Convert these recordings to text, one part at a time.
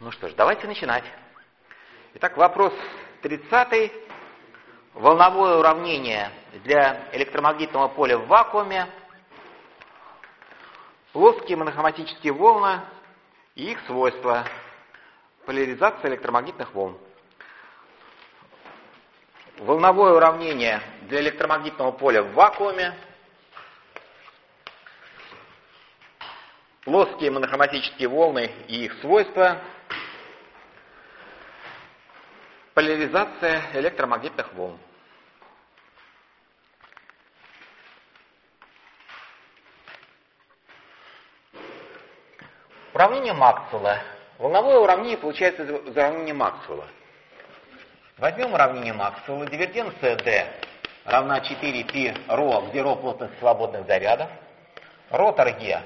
Ну что ж, давайте начинать. Итак, вопрос 30. Волновое уравнение для электромагнитного поля в вакууме, плоские монохроматические волны и их свойства, поляризация электромагнитных волн. Волновое уравнение для электромагнитного поля в вакууме, плоские монохроматические волны и их свойства, поляризация электромагнитных волн. Уравнение Максвелла. Волновое уравнение получается из уравнения Максвелла. Возьмем уравнение Максвелла. Дивергенция D равна 4π ρ, где ρ плотность свободных зарядов. Ротор E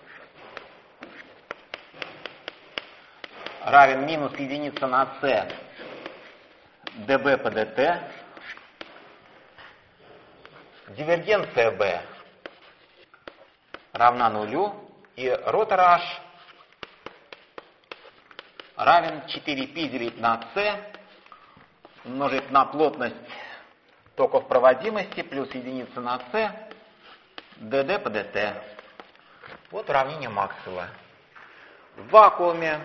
равен минус единица на c dB по dt. Дивергенция B равна нулю, и ротор H равен 4π делить на c умножить на плотность токов проводимости плюс единица на c dd по dt. Вот уравнение Максвелла. В вакууме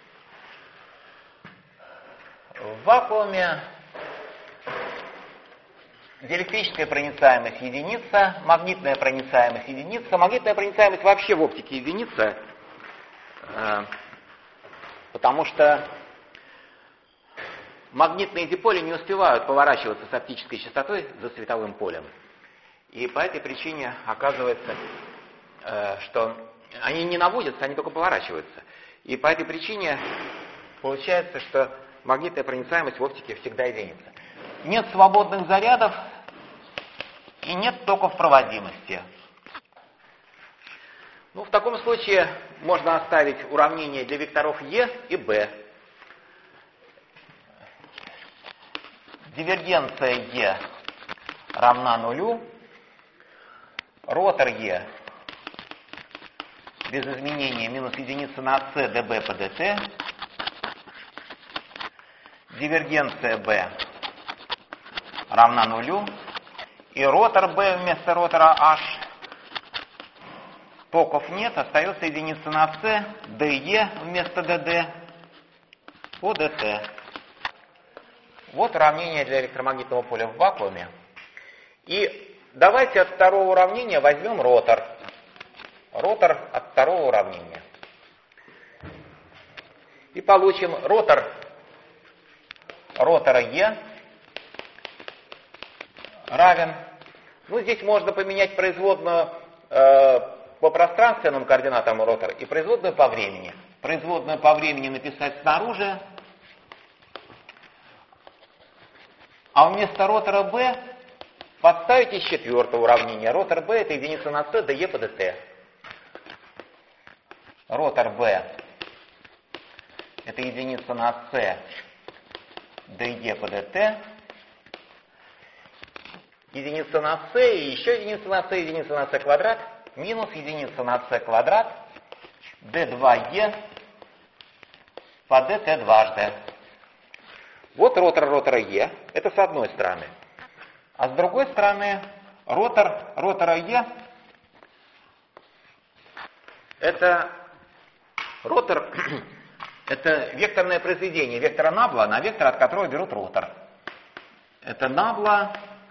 диэлектрическая проницаемость единица, магнитная проницаемость единица. Магнитная проницаемость вообще в оптике единица, потому что магнитные диполи не успевают поворачиваться с оптической частотой за световым полем. И по этой причине оказывается, что они не наводятся, они только поворачиваются. И по этой причине получается, что магнитная проницаемость в оптике всегда единица. Нет свободных зарядов и нет токов проводимости. Ну, в таком случае можно оставить уравнение для векторов E и B. Дивергенция E равна нулю. Ротор E без изменения минус единица на c dB по dt. Дивергенция B равна нулю. И ротор B вместо ротора H, токов нет, остается единица на c dE вместо dd по dt. Вот уравнение для электромагнитного поля в вакууме. И давайте от второго уравнения возьмем ротор. Ротор от второго уравнения. И получим ротора E равен, ну здесь можно поменять производную по пространственным координатам ротора и производную по времени. Производную по времени написать снаружи, а вместо ротора B подставить из четвертого уравнения. Ротор B это единица на c dE по dt. Ротор B это единица на c dE по dt. Единица на c и еще единица на c квадрат минус единица на c квадрат d2e по dt дважды. Вот ротор ротора E, это с одной стороны. А с другой стороны ротор ротора E это ротор, это векторное произведение вектора Набла на вектор, от которого берут ротор. Это Набла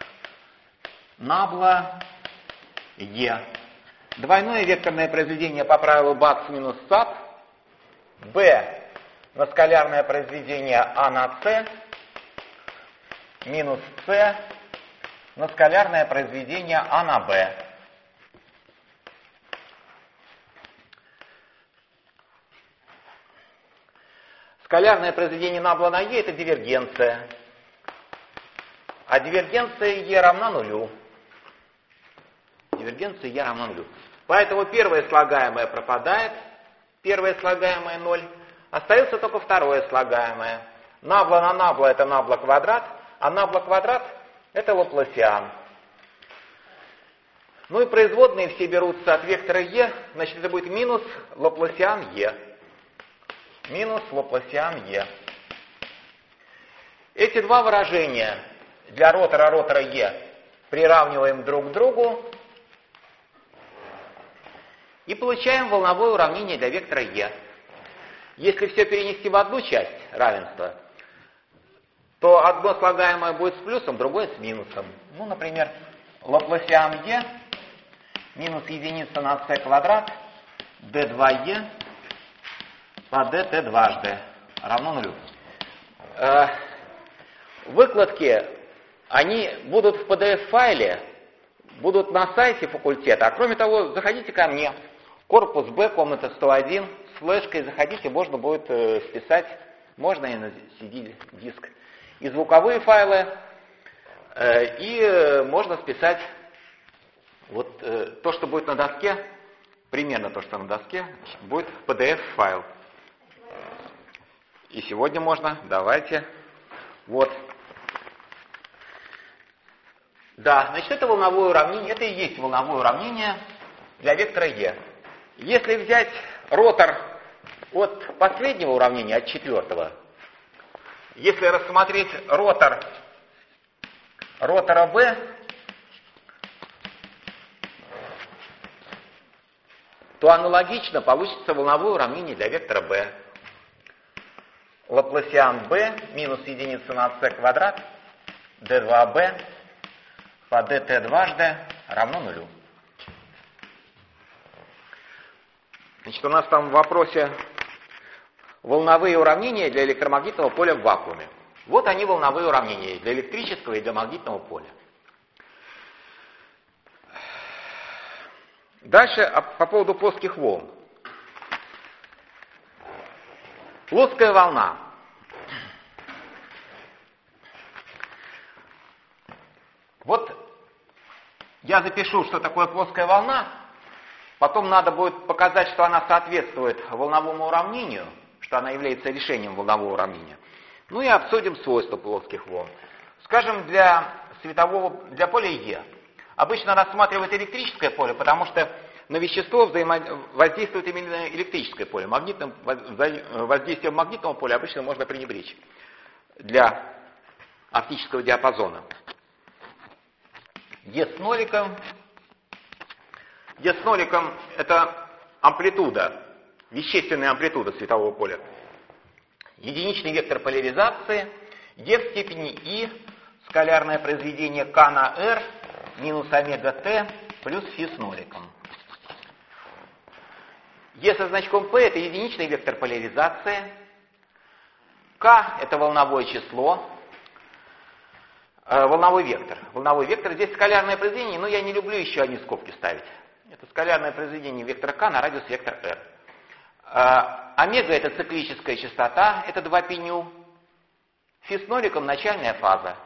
E. Двойное векторное произведение по правилу Бакс минус САП. B на скалярное произведение А на С минус С на скалярное произведение А на Б. Скалярное произведение Набла на Е это дивергенция. А дивергенция Е равна нулю. Дивергенция Е равна нулю. Поэтому первое слагаемое пропадает. Первое слагаемое 0. Остается только второе слагаемое. Набла на Набла это Набла квадрат, а Набла квадрат это Лапласиан. Ну и производные все берутся от вектора Е, значит это будет минус Лапласиан Е. минус Лапласиан Е. Эти два выражения для ротора Е приравниваем друг к другу и получаем волновое уравнение для вектора Е. Если все перенести в одну часть равенства, то одно слагаемое будет с плюсом, другое с минусом. Ну, например, Лапласиан Е минус единица на c квадрат d2e по dt дважды равно нулю. Выкладки, они будут в PDF-файле, будут на сайте факультета. А кроме того, заходите ко мне, корпус Б, комната 101, с флешкой заходите, можно будет списать, можно и на CD-диск, и звуковые файлы, и можно списать вот то, что будет на доске, примерно то, что на доске, будет PDF-файл. И сегодня можно, давайте, вот. Да, значит, это волновое уравнение, это и есть волновое уравнение для вектора Е. Если взять ротор от последнего уравнения, от четвертого, если рассмотреть ротора B, то аналогично получится волновое уравнение для вектора B. Лапласиан B минус единица на c квадрат d2b по dt дважды равно нулю. Значит, у нас там в вопросе волновые уравнения для электромагнитного поля в вакууме. Вот они, волновые уравнения для электрического и для магнитного поля. Дальше по поводу плоских волн. Плоская волна. Вот я запишу, что такое плоская волна, потом надо будет показать, что она соответствует волновому уравнению, что она является решением волнового уравнения. Ну и обсудим свойства плоских волн. Скажем, для поля Е. Обычно рассматривают электрическое поле, потому что на вещество воздействует именно электрическое поле. Воздействием магнитного поля обычно можно пренебречь для оптического диапазона. Е с ноликом. Е с ноликом — это амплитуда, вещественная амплитуда светового поля. Единичный вектор поляризации. Е в степени И, скалярное произведение К на R, минус омега Т плюс фи с ноликом. Е со значком P — это единичный вектор поляризации. К — это волновое число. Волновой вектор. Волновой вектор. Здесь скалярное произведение, но я не люблю еще одни скобки ставить. Это скалярное произведение вектора К на радиус вектор R. Омега — это циклическая частота, это 2πν. Фи с ноликом — начальная фаза.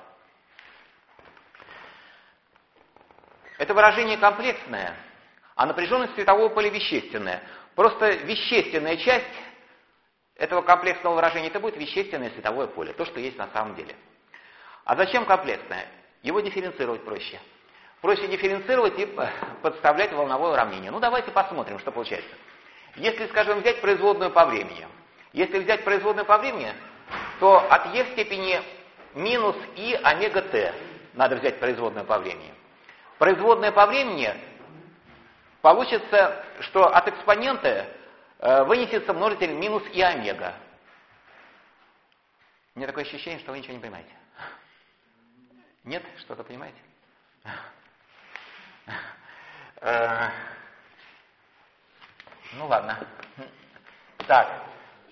Это выражение комплексное, а напряженность светового поля вещественная. Просто вещественная часть этого комплексного выражения — это будет вещественное световое поле, то, что есть на самом деле. А зачем комплексное? Его дифференцировать проще. Проще дифференцировать и подставлять волновое уравнение. Ну, давайте посмотрим, что получается. Если, скажем, взять производную по времени, то от e в степени минус и омега t надо взять производную по времени. Производная по времени получится, что от экспонента вынесется множитель минус и омега. У меня такое ощущение, что вы ничего не понимаете. Нет? Что-то понимаете? Ну ладно. Так.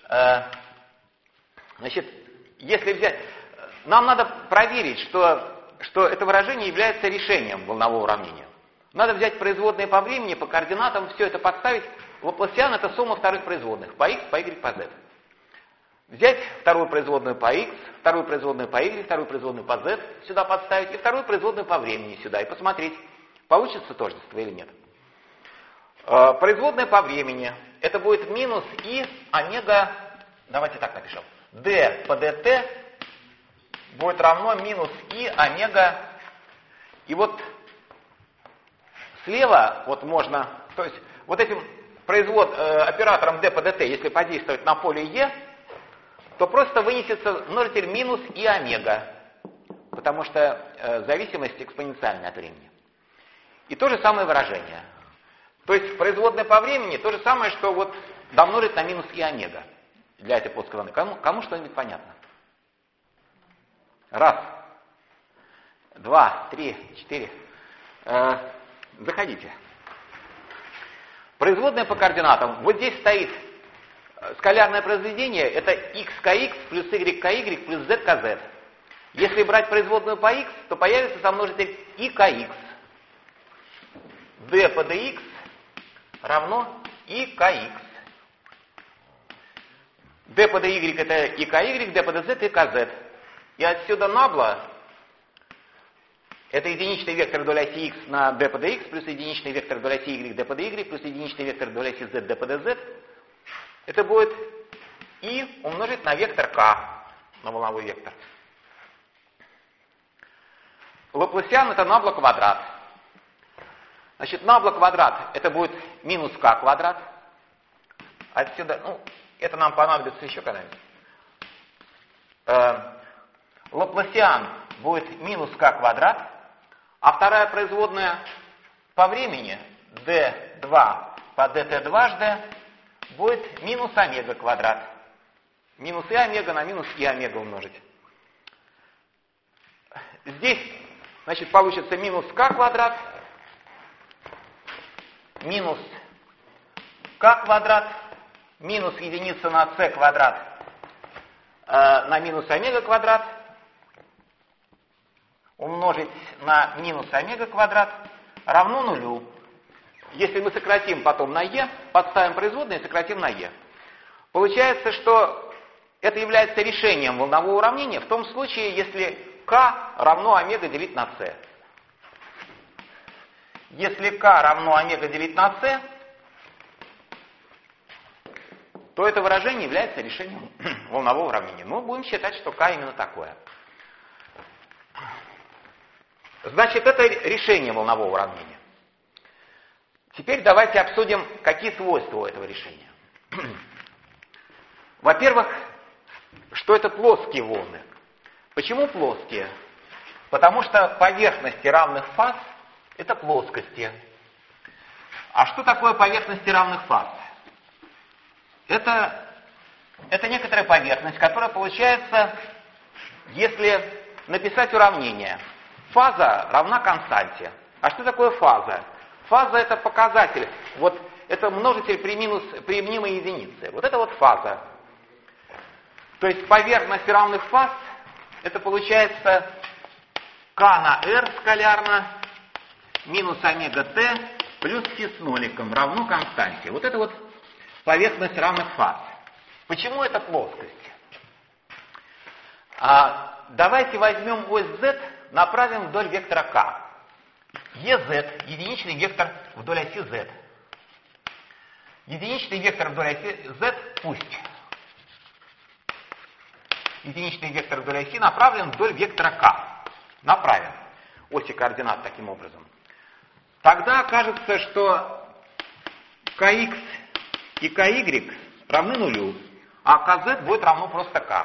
Значит, если взять... Нам надо проверить, что это выражение является решением волнового уравнения. Надо взять производные по времени, по координатам, все это подставить. Лапласиан — это сумма вторых производных. По x, по y, по z. Взять вторую производную по x, вторую производную по y, вторую производную по z сюда подставить, и вторую производную по времени сюда, и посмотреть, получится тождество или нет. Производная по времени — это будет минус и омега, давайте так напишем, d по dt будет равно минус и омега, и слева можно, то есть вот этим оператором d по dt, если подействовать на поле E, то просто вынесется множитель минус и омега, потому что зависимость экспоненциальная от времени. И то же самое выражение. То есть производная по времени то же самое, что вот домножить на минус и омега для этой плоской волны. Кому что-нибудь понятно? Раз, два, три, четыре. Заходите. Производная по координатам. Вот здесь стоит скалярное произведение. Это x(kx) плюс y(ky) плюс z(kz). Если брать производную по x, то появится сомножитель и(kx). d по dx равно и(kx). d по dy это и(ky), d по dz и kz. И отсюда набла это единичный вектор вдоль оси x на d по dx плюс единичный вектор вдоль оси y d по dy плюс единичный вектор вдоль оси z d по dz. Это будет и умножить на вектор k, на волновой вектор. Лапласиан это набла квадрат. Значит, набла квадрат это будет минус k квадрат. Отсюда, это нам понадобится еще когда-нибудь. Лапласиан будет минус k квадрат, а вторая производная по времени d2 по dt дважды будет минус омега квадрат. Минус и омега на минус и омега умножить. Здесь, значит, получится минус k квадрат, минус k квадрат, минус единица на c квадрат на минус омега квадрат, умножить на минус омега квадрат равно нулю. Если мы сократим потом на e, подставим производные и сократим на e. Получается, что это является решением волнового уравнения в том случае, если k равно омега делить на c. Если k равно омега делить на c, то это выражение является решением волнового уравнения. Мы будем считать, что k именно такое. Значит, это решение волнового уравнения. Теперь давайте обсудим, какие свойства у этого решения. Во-первых, что это плоские волны. Почему плоские? Потому что поверхности равных фаз – это плоскости. А что такое поверхности равных фаз? Это некоторая поверхность, которая получается, если написать уравнение. Фаза равна константе. А что такое фаза? Фаза – это показатель. Вот это множитель при мнимой единице. Вот это вот фаза. То есть поверхность равных фаз – это получается k на r скалярно минус омега t плюс φ с ноликом равно константе. Вот это вот поверхность равных фаз. Почему это плоскость? Давайте возьмем ось z, направим вдоль вектора k. EZ – единичный вектор вдоль оси z. Единичный вектор вдоль оси z пусть. Единичный вектор вдоль оси направлен вдоль вектора k. Направим оси координат таким образом. Тогда окажется, что kx и ky равны нулю, а kz будет равно просто k.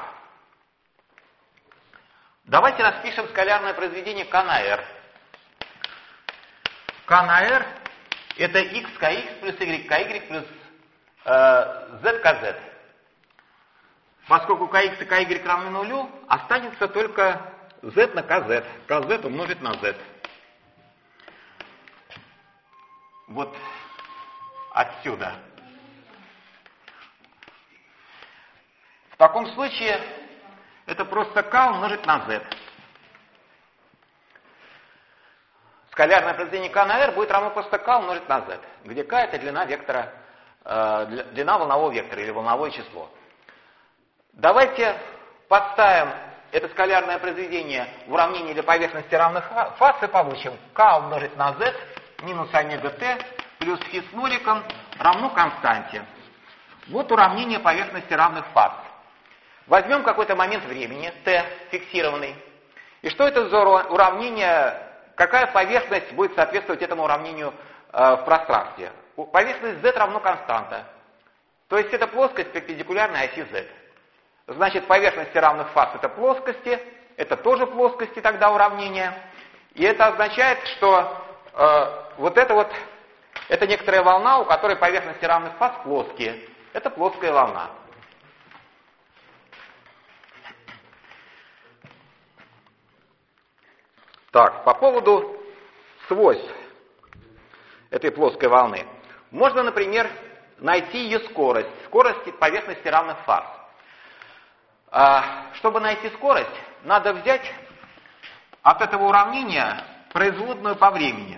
Давайте распишем скалярное произведение k на r. K на r это x kx плюс y ky плюс z kz. Поскольку kx и ky равны нулю, останется только z на kz. kz умножить на z. Вот отсюда. В таком случае это просто k умножить на z. Скалярное произведение k на r будет равно просто k умножить на z, где k это длина вектора, длина волнового вектора или волновое число. Давайте подставим это скалярное произведение в уравнение для поверхности равных фаз и получим k умножить на z минус омега t плюс φ с ноликом равно константе. Вот уравнение поверхности равных фаз. Возьмем какой-то момент времени, t фиксированный. И что это за уравнение, какая поверхность будет соответствовать этому уравнению в пространстве? Поверхность z равно константа. То есть это плоскость перпендикулярной оси z. Значит, поверхности равных фаз это плоскости, это тоже плоскости тогда уравнения. И это означает, что это некоторая волна, у которой поверхности равных фаз плоские. Это плоская волна. Так, по поводу свойств этой плоской волны. Можно, например, найти ее скорость поверхности равных фаз. Чтобы найти скорость, надо взять от этого уравнения производную по времени.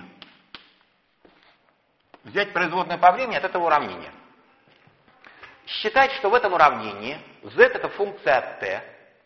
Взять производную по времени от этого уравнения. Считать, что в этом уравнении z это функция от t,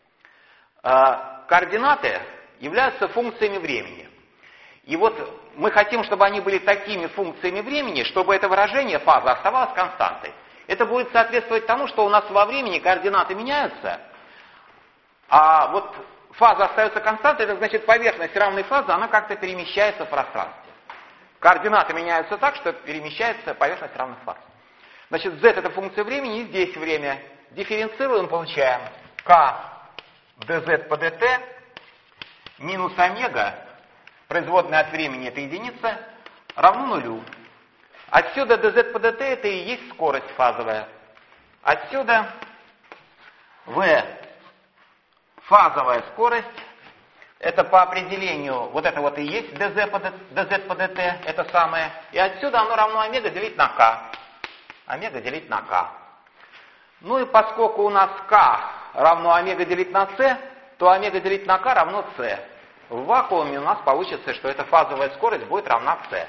координаты являются функциями времени. И вот мы хотим, чтобы они были такими функциями времени, чтобы это выражение фаза оставалось константой. Это будет соответствовать тому, что у нас во времени координаты меняются, а вот фаза остается константой, это значит поверхность равной фазы, она как-то перемещается в пространстве. Координаты меняются так, что перемещается поверхность равных фаз. Значит, z это функция времени, и здесь время. Дифференцируем, получаем k dz по dt минус омега, производная от времени это единица, равно нулю. Отсюда dz по dt это и есть скорость фазовая. Отсюда v фазовая скорость, это по определению, вот это вот и есть dz по dt, это самое. И отсюда оно равно омега делить на k. Омега делить на k. Ну и поскольку у нас k равно омега делить на c, то омега делить на k равно c. В вакууме у нас получится, что эта фазовая скорость будет равна c.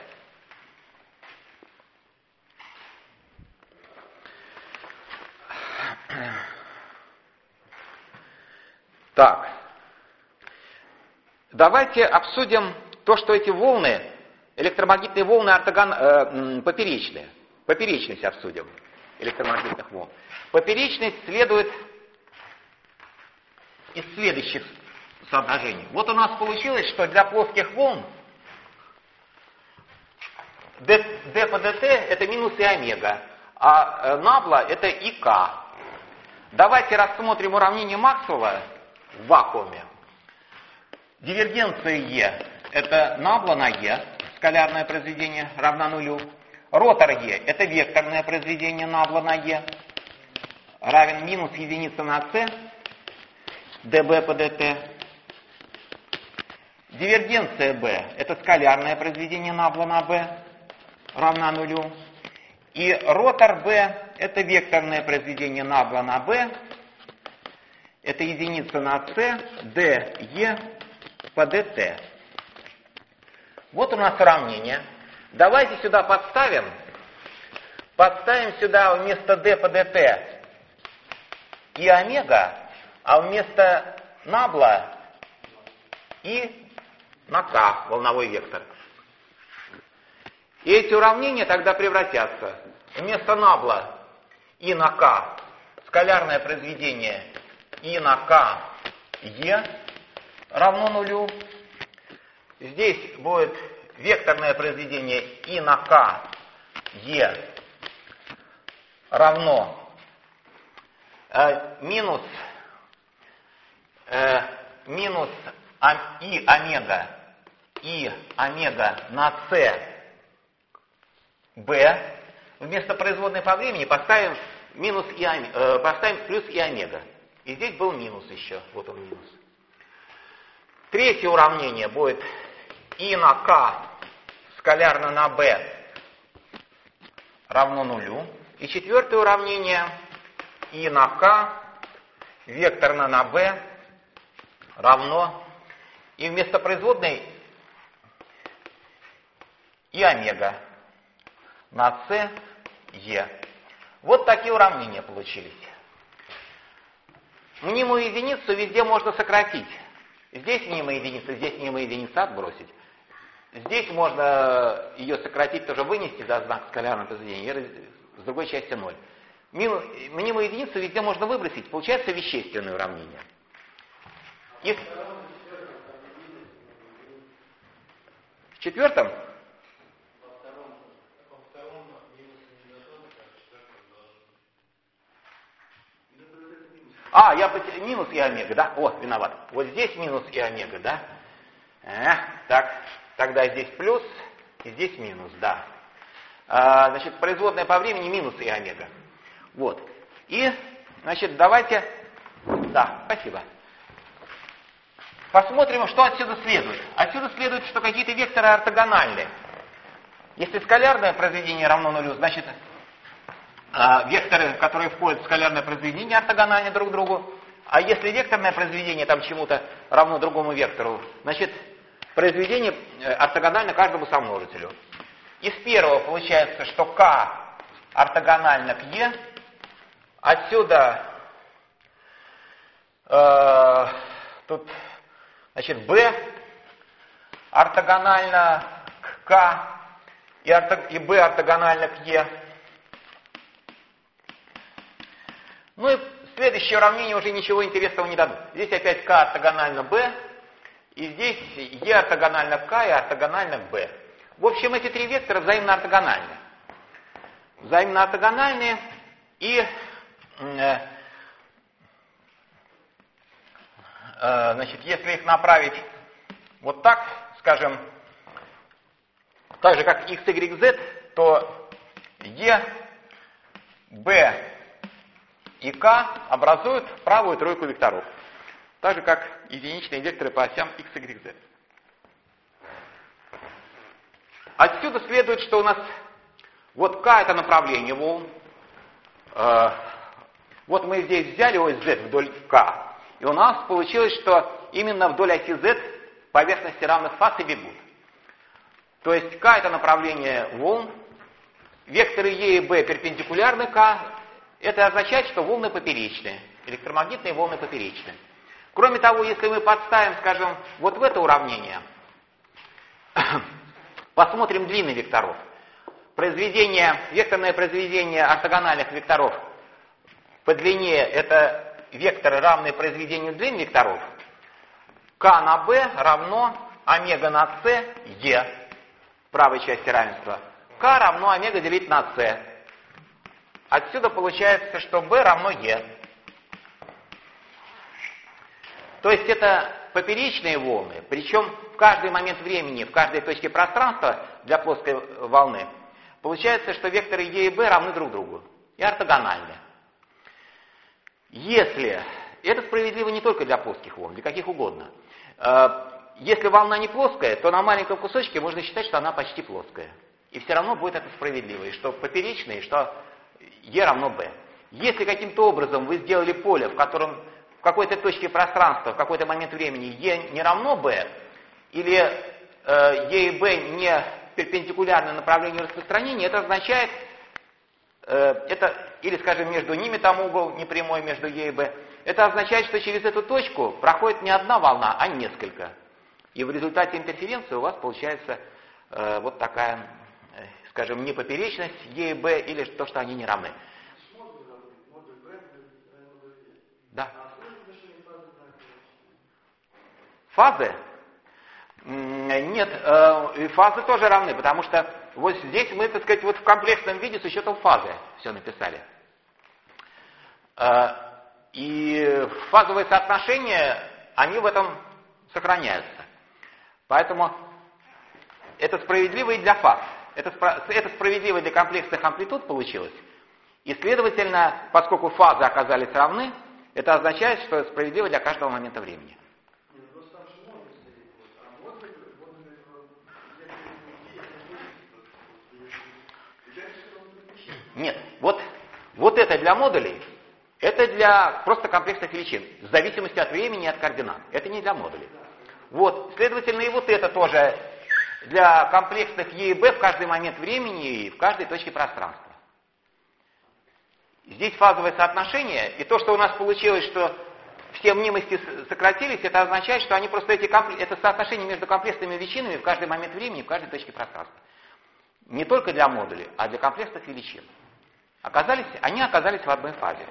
Так. Давайте обсудим то, что эти волны, электромагнитные волны поперечные. Поперечность обсудим электромагнитных волн. Поперечность следует из следующих соотношений. Вот у нас получилось, что для плоских волн d по dt это минус и омега, а набла это и k. Давайте рассмотрим уравнение Максвелла в вакууме. Дивергенция E это набла на E, скалярное произведение, равна нулю. Ротор E это векторное произведение набла на E, равен минус единица на C, dB по dt. Дивергенция B это скалярное произведение набла на B, равна нулю. И ротор B это векторное произведение набла на B, это единица на C, dE по dt. Вот у нас уравнение. Давайте сюда подставим сюда вместо d по dt и омега, а вместо набла и на k, волновой вектор. И эти уравнения тогда превратятся вместо набла и на k скалярное произведение и на k e равно нулю. Здесь будет векторное произведение и на k e равно минус и омега на c b. Вместо производной по времени поставим поставим плюс и омега. И здесь был минус еще. Вот он минус. Третье уравнение будет и на k скалярно на b равно нулю. И четвертое уравнение и на k векторно на b равно, и вместо производной и омега на c e. Вот такие уравнения получились. Мнимую единицу везде можно сократить. Здесь мнимая единица, здесь мнимая единица отбросить. Здесь можно ее сократить, тоже вынести за знак скалярного произведения, с другой части 0. Мнимую единицу везде можно выбросить, получается вещественное уравнение. И в четвертом? Минус и омега, да? О, виноват. Вот здесь минус и омега, да? Так, тогда здесь плюс, и здесь минус, да. Значит, производная по времени минус и омега. Вот. И, значит, давайте... Да, спасибо. Посмотрим, что отсюда следует. Отсюда следует, что какие-то векторы ортогональны. Если скалярное произведение равно нулю, значит, векторы, которые входят в скалярное произведение, ортогональны друг другу. А если векторное произведение там чему-то равно другому вектору, значит, произведение ортогонально каждому сомножителю. Из первого получается, что k ортогонально к e. Отсюда тут, значит, b ортогонально к k и b ортогонально к e. Ну и следующее уравнение уже ничего интересного не дадут. Здесь опять k ортогонально b, и здесь e ортогонально к k и ортогонально к b. В общем, эти три вектора взаимно ортогональны. Взаимно ортогональны, и значит, если их направить вот так, скажем, так же как x, y, z, то e, b и k образуют правую тройку векторов. Так же как единичные векторы по осям x, y, z. Отсюда следует, что у нас вот k это направление волн. Вот мы здесь взяли ось z вдоль k. И у нас получилось, что именно вдоль оси z поверхности равных фаз и бегут. То есть k это направление волн. Векторы e и b перпендикулярны k. Это означает, что волны поперечные. Электромагнитные волны поперечные. Кроме того, если мы подставим, скажем, вот в это уравнение, посмотрим длины векторов. Векторное произведение ортогональных векторов по длине это векторы, равные произведению длин векторов. K на b равно омега на c e в правой части равенства. K равно омега делить на c. Отсюда получается, что b равно e. То есть это поперечные волны, причем в каждый момент времени, в каждой точке пространства для плоской волны, получается, что векторы e и b равны друг другу и ортогональны. Если, это справедливо не только для плоских волн, для каких угодно. Если волна не плоская, то на маленьком кусочке можно считать, что она почти плоская. И все равно будет это справедливо, и что поперечное, и что e равно b. Если каким-то образом вы сделали поле, в котором в какой-то точке пространства, в какой-то момент времени e не равно b, или e и b не перпендикулярны направлению распространения, это означает, или, скажем, между ними там угол непрямой между e и b, это означает, что через эту точку проходит не одна волна, а несколько. И в результате интерференции у вас получается вот такая, скажем, непоперечность e и b, или то, что они не равны. Да. Фазы? Нет, фазы тоже равны, потому что вот здесь мы, так сказать, вот в комплексном виде с учетом фазы все написали. И фазовые соотношения, они в этом сохраняются. Поэтому это справедливо и для фаз. Это справедливо для комплексных амплитуд получилось. И, следовательно, поскольку фазы оказались равны, это означает, что это справедливо для каждого момента времени. Нет, вот это для модулей, это для просто комплексных величин, в зависимости от времени и от координат. Это не для модулей. Вот, следовательно, и вот это тоже для комплексных e и b в каждый момент времени и в каждой точке пространства. Здесь фазовое соотношение, и то, что у нас получилось, что все мнимости сократились, это означает, что они просто это соотношение между комплексными величинами в каждый момент времени и в каждой точке пространства. Не только для модулей, а для комплексных величин. Они оказались в одной фазе.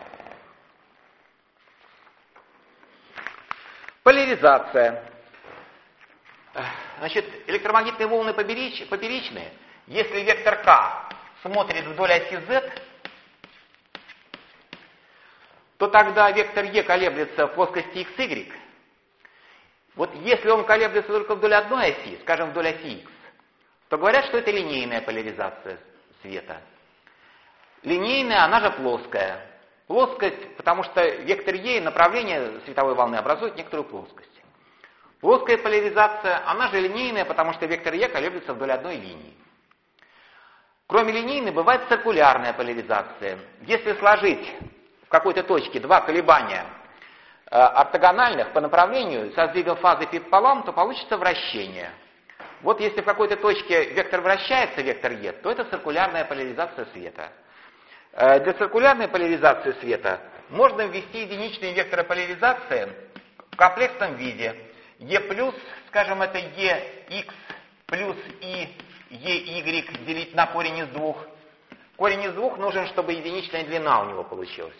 Поляризация. Значит, электромагнитные волны поперечные. Если вектор k смотрит вдоль оси z, то тогда вектор Е колеблется в плоскости XY. Вот если он колеблется только вдоль одной оси, скажем, вдоль оси X, то говорят, что это линейная поляризация света. Линейная, она же плоская. Плоскость, потому что вектор Е и направление световой волны образуют некоторую плоскость. Плоская поляризация, она же линейная, потому что вектор Е колеблется вдоль одной линии. Кроме линейной, бывает циркулярная поляризация. Если сложить в какой-то точке два колебания ортогональных по направлению со сдвигом фазы π пополам, то получится вращение. Вот если в какой-то точке вектор вращается, вектор Е, то это циркулярная поляризация света. Для циркулярной поляризации света можно ввести единичные векторы поляризации в комплексном виде. Е+, скажем, это Ex плюс и EY делить на корень из двух. Корень из двух нужен, чтобы единичная длина у него получилась.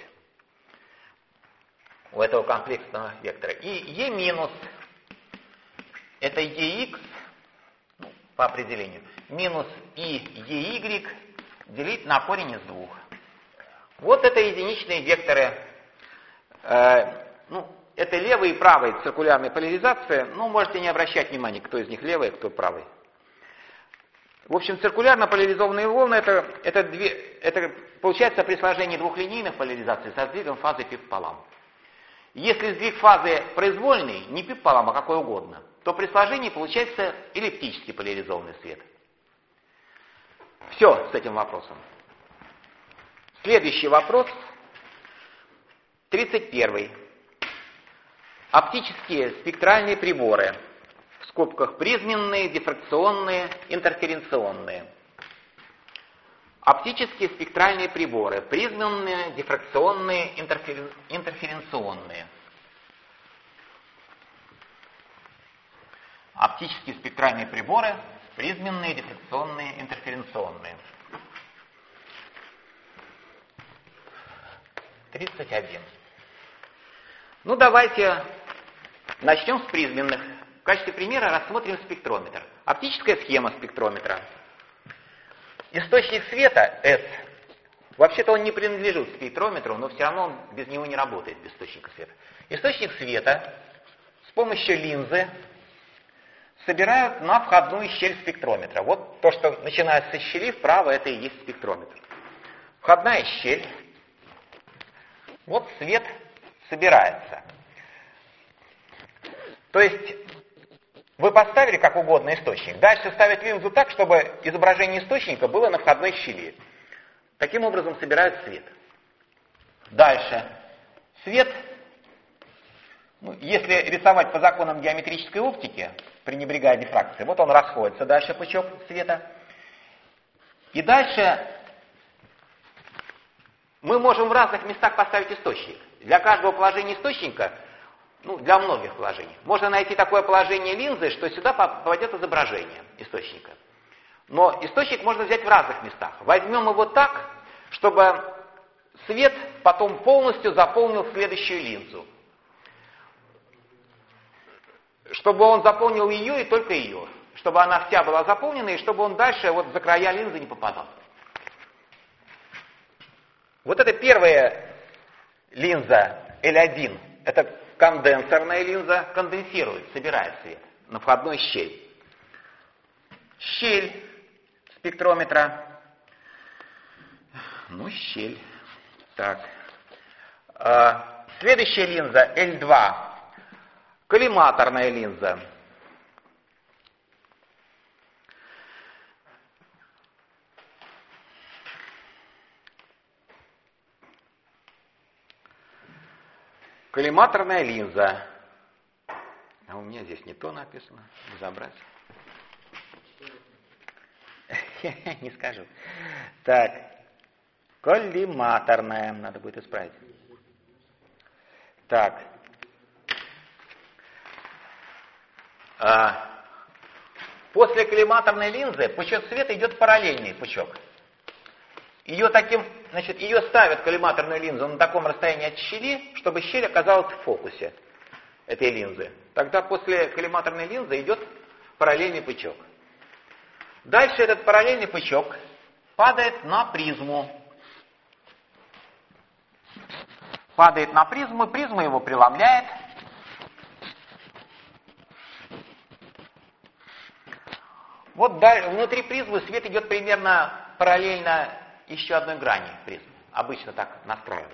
У этого комплексного вектора. И E-, это EX, по определению, минус и EY делить на корень из двух. Вот это единичные векторы, это левая и правая циркулярная поляризация, можете не обращать внимания, кто из них левый, а кто правый. В общем, циркулярно поляризованные волны, это получается при сложении двух линейных поляризаций со сдвигом фазы π пополам. Если сдвиг фазы произвольный, не π пополам, а какой угодно, то при сложении получается эллиптически поляризованный свет. Все с этим вопросом. Следующий вопрос, 31. Оптические спектральные приборы, в скобках призменные, дифракционные, интерференционные. Оптические спектральные приборы, призменные, дифракционные, интерференционные. Оптические спектральные приборы, призменные, дифракционные, интерференционные. 31. Давайте начнем с призменных. В качестве примера рассмотрим спектрометр. Оптическая схема спектрометра. Источник света S. Вообще-то он не принадлежит спектрометру, но все равно он без него не работает, без источника света. Источник света с помощью линзы собирают на входную щель спектрометра. Вот то, что начинается со щели вправо, это и есть спектрометр. Входная щель. Вот свет собирается. То есть вы поставили как угодно источник. Дальше ставят линзу так, чтобы изображение источника было на входной щели. Таким образом собирают свет. Дальше. Свет, если рисовать по законам геометрической оптики, пренебрегая дифракцией, вот он расходится дальше, пучок света. И дальше мы можем в разных местах поставить источник. Для каждого положения источника, для многих положений, можно найти такое положение линзы, что сюда попадет изображение источника. Но источник можно взять в разных местах. Возьмем его так, чтобы свет потом полностью заполнил следующую линзу. Чтобы он заполнил ее и только ее. Чтобы она вся была заполнена, и чтобы он дальше за края линзы не попадал. Вот это первая линза L1, это конденсорная линза, конденсирует, собирает свет на входной щель. Щель спектрометра. Щель. Так. Следующая линза L2, коллиматорная линза. Коллиматорная линза. А у меня здесь не то написано. Забрать. Не скажу. Так. Коллиматорная. Надо будет исправить. Так. После коллиматорной линзы пучок света идет параллельный пучок. Ее ставят, коллиматорную линзу, на таком расстоянии от щели, чтобы щель оказалась в фокусе этой линзы. Тогда после коллиматорной линзы идет параллельный пучок. Дальше этот параллельный пучок падает на призму. падает на призму, призма его преломляет. Вот внутри призмы свет идет примерно параллельно еще одной грани призмы. Обычно так настраивают.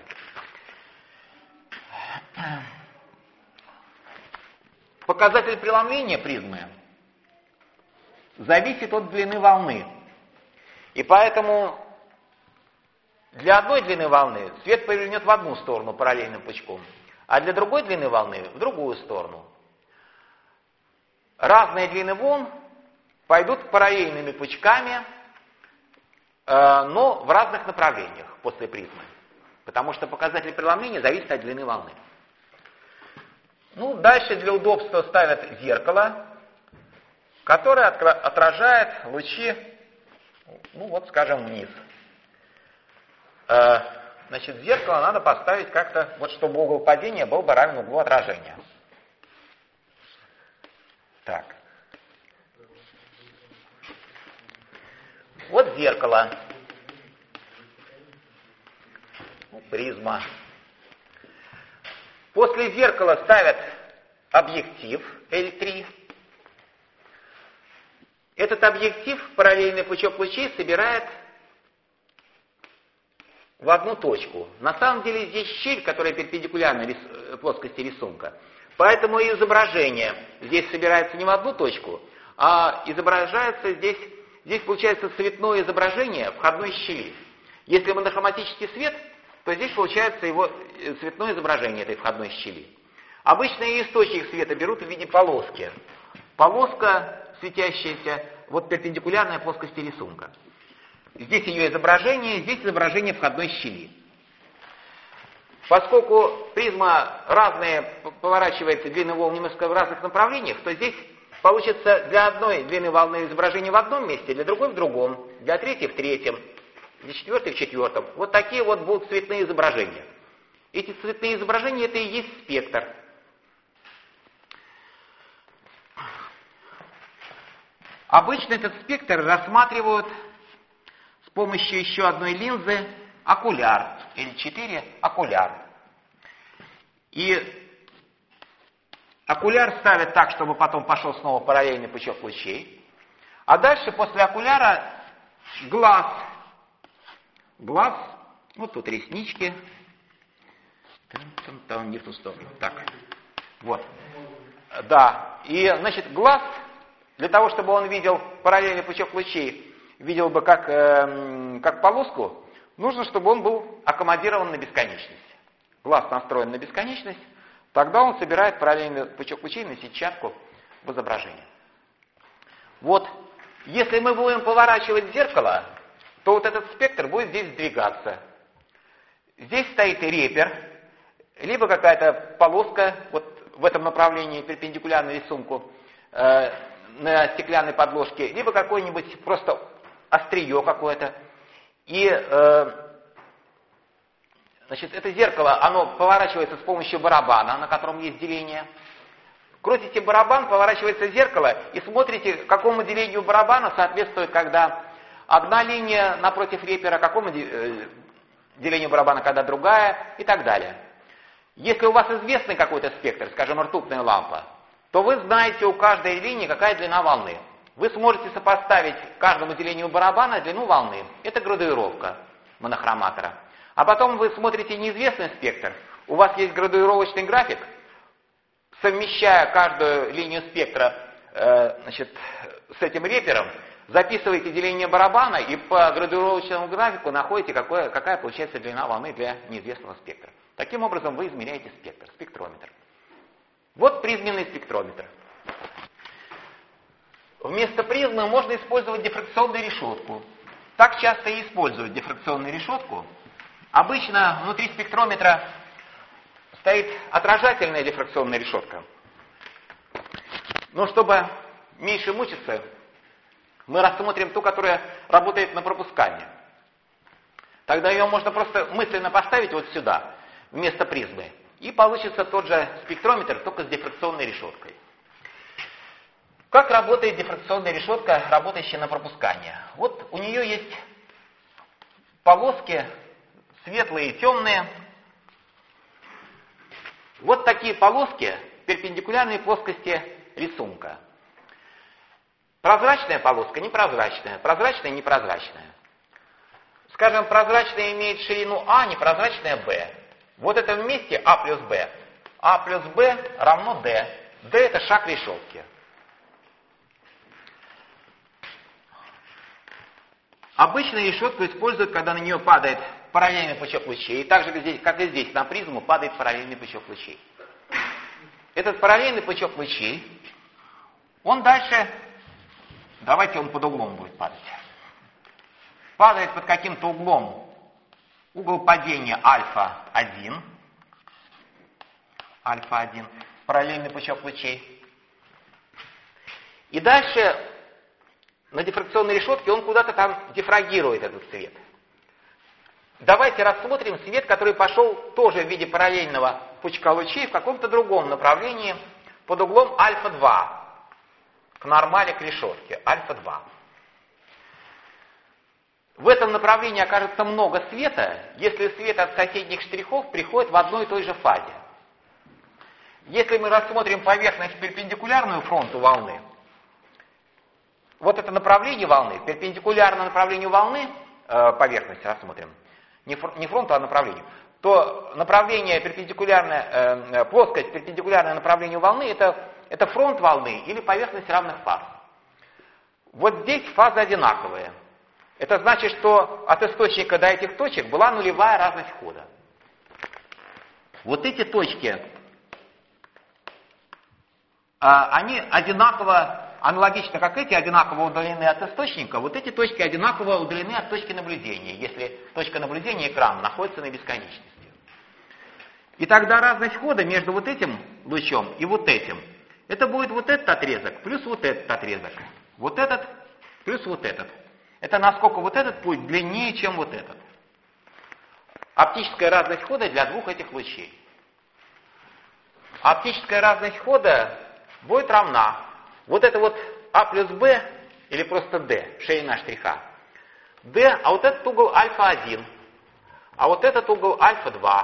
Показатель преломления призмы зависит от длины волны. И поэтому для одной длины волны свет повернет в одну сторону параллельным пучком, а для другой длины волны в другую сторону. Разные длины волн пойдут параллельными пучками, но в разных направлениях после призмы. Потому что показатель преломления зависит от длины волны. Ну, дальше для удобства ставят зеркало, которое отражает лучи, ну вот, скажем, вниз. Значит, зеркало надо поставить как-то, вот чтобы угол падения был бы равен углу отражения. Так. Вот зеркало. Призма. После зеркала ставят объектив L3. Этот объектив, параллельный пучок лучей, собирает в одну точку. На самом деле здесь щель, которая перпендикулярна плоскости рисунка. Поэтому и изображение здесь собирается не в одну точку, а изображается здесь получается цветное изображение входной щели. Если монохроматический свет, то здесь получается его цветное изображение этой входной щели. Обычно и источник света берут в виде полоски. Полоска, светящаяся, вот перпендикулярная плоскости рисунка. Здесь ее изображение, здесь изображение входной щели. Поскольку призма разная, поворачивается длина волн немножко в разных направлениях, то здесь получится для одной длины волны изображение в одном месте, для другой в другом, для третьей в третьем, для четвертой в четвертом. Вот такие вот будут цветные изображения. Эти цветные изображения — это и есть спектр. Обычно этот спектр рассматривают с помощью еще одной линзы окуляр, L4 окуляр. И окуляр ставят так, чтобы потом пошел снова параллельный пучок лучей. А дальше после окуляра глаз. Глаз, вот тут реснички. Там не в ту сторону. Так, вот. Да, и, значит, глаз, для того, чтобы он видел параллельный пучок лучей, видел бы как полоску, нужно, чтобы он был аккомодирован на бесконечность. Глаз настроен на бесконечность, тогда он собирает параллельный пучок лучей на сетчатку в изображении. Вот, если мы будем поворачивать зеркало, то вот этот спектр будет здесь сдвигаться. Здесь стоит репер, либо какая-то полоска вот в этом направлении, перпендикулярно рисунку, на стеклянной подложке, либо какое-нибудь просто острие какое-то. И значит, это зеркало, оно поворачивается с помощью барабана, на котором есть деление. Крутите барабан, поворачивается зеркало, и смотрите, какому делению барабана соответствует, когда одна линия напротив репера, какому делению барабана, когда другая, и так далее. Если у вас известный какой-то спектр, скажем, ртутная лампа, то вы знаете у каждой линии, какая длина волны. Вы сможете сопоставить каждому делению барабана длину волны. Это градуировка монохроматора. А потом вы смотрите неизвестный спектр. У вас есть градуировочный график. Совмещая каждую линию спектра значит, с этим репером, записываете деление барабана и по градуировочному графику находите, какая получается длина волны для неизвестного спектра. Таким образом вы измеряете спектр, спектрометр. Вот призменный спектрометр. Вместо призмы можно использовать дифракционную решетку. Так часто и используют дифракционную решетку. Обычно внутри спектрометра стоит отражательная дифракционная решетка. Но чтобы меньше мучиться, мы рассмотрим ту, которая работает на пропускание. Тогда ее можно просто мысленно поставить вот сюда, вместо призмы. И получится тот же спектрометр, только с дифракционной решеткой. Как работает дифракционная решетка, работающая на пропускание? Вот у нее есть полоски светлые и темные. Вот такие полоски, перпендикулярные плоскости рисунка. Прозрачная полоска, непрозрачная, прозрачная, непрозрачная. Скажем, прозрачная имеет ширину А, непрозрачная Б. Вот это вместе А плюс Б. А плюс Б равно D. D это шаг решетки. Обычно решетку используют, когда на нее падает параллельный пучок лучей. И так же, как и здесь, на призму падает параллельный пучок лучей. Этот параллельный пучок лучей, он дальше, давайте он под углом будет падать. Падает под каким-то углом, угол падения альфа-1, параллельный пучок лучей. И дальше на дифракционной решетке он куда-то там дифрагирует этот свет. Давайте рассмотрим свет, который пошел тоже в виде параллельного пучка лучей в каком-то другом направлении под углом альфа-2 к нормали к решетке, альфа-2. В этом направлении окажется много света, если свет от соседних штрихов приходит в одной и той же фазе. Если мы рассмотрим поверхность перпендикулярную фронту волны, вот это направление волны, перпендикулярно направлению волны, поверхность рассмотрим, не фронту, а направлению, то направление перпендикулярное, плоскость перпендикулярная направлению волны это фронт волны или поверхность равных фаз. Вот здесь фазы одинаковые. Это значит, что от источника до этих точек была нулевая разность хода. Вот эти точки, они одинаково, аналогично как эти, одинаково удалены от источника, вот эти точки одинаково удалены от точки наблюдения, если точка наблюдения экрана находится на бесконечности. И тогда разность хода между вот этим лучом и вот этим, это будет вот этот отрезок плюс вот этот отрезок. Вот этот плюс вот этот. Это насколько вот этот путь длиннее, чем вот этот. Оптическая разность хода для двух этих лучей. Оптическая разность хода будет равна вот это вот А плюс Б, или просто D, ширина штриха. D, а вот этот угол альфа-1, а вот этот угол альфа-2.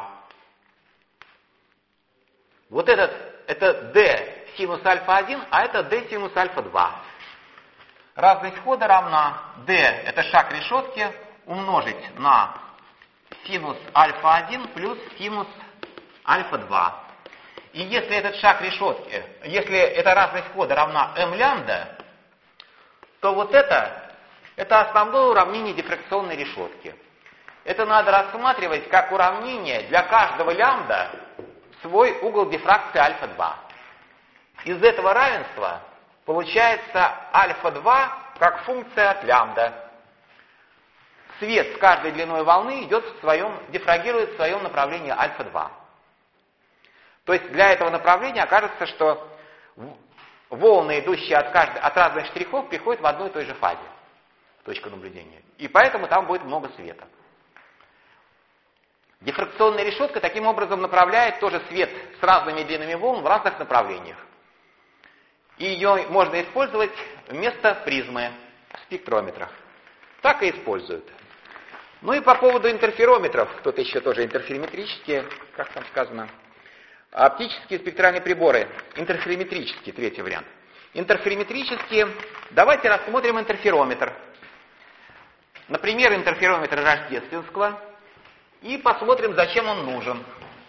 Вот этот, это D синус альфа-1, а это D синус альфа-2. Разность хода равна D, это шаг решетки, умножить на синус альфа-1 плюс синус альфа-2. И если этот шаг решетки, если эта разность хода равна m лямбда, то вот это основное уравнение дифракционной решетки. Это надо рассматривать как уравнение для каждого лямбда свой угол дифракции альфа-2. Из этого равенства получается альфа-2 как функция от лямбда. Свет с каждой длиной волны дифрагирует в своем направлении альфа-2. То есть для этого направления окажется, что волны, идущие от разных штрихов, приходят в одной и той же фазе, точка наблюдения. И поэтому там будет много света. Дифракционная решетка таким образом направляет тоже свет с разными длинами волн в разных направлениях. И ее можно использовать вместо призмы в спектрометрах. Так и используют. Ну и по поводу интерферометров, кто-то еще тоже интерферометрические, как там сказано, оптические спектральные приборы, интерферометрические, третий вариант. Интерферометрические, давайте рассмотрим интерферометр. Например, интерферометр Рождественского, и посмотрим, зачем он нужен.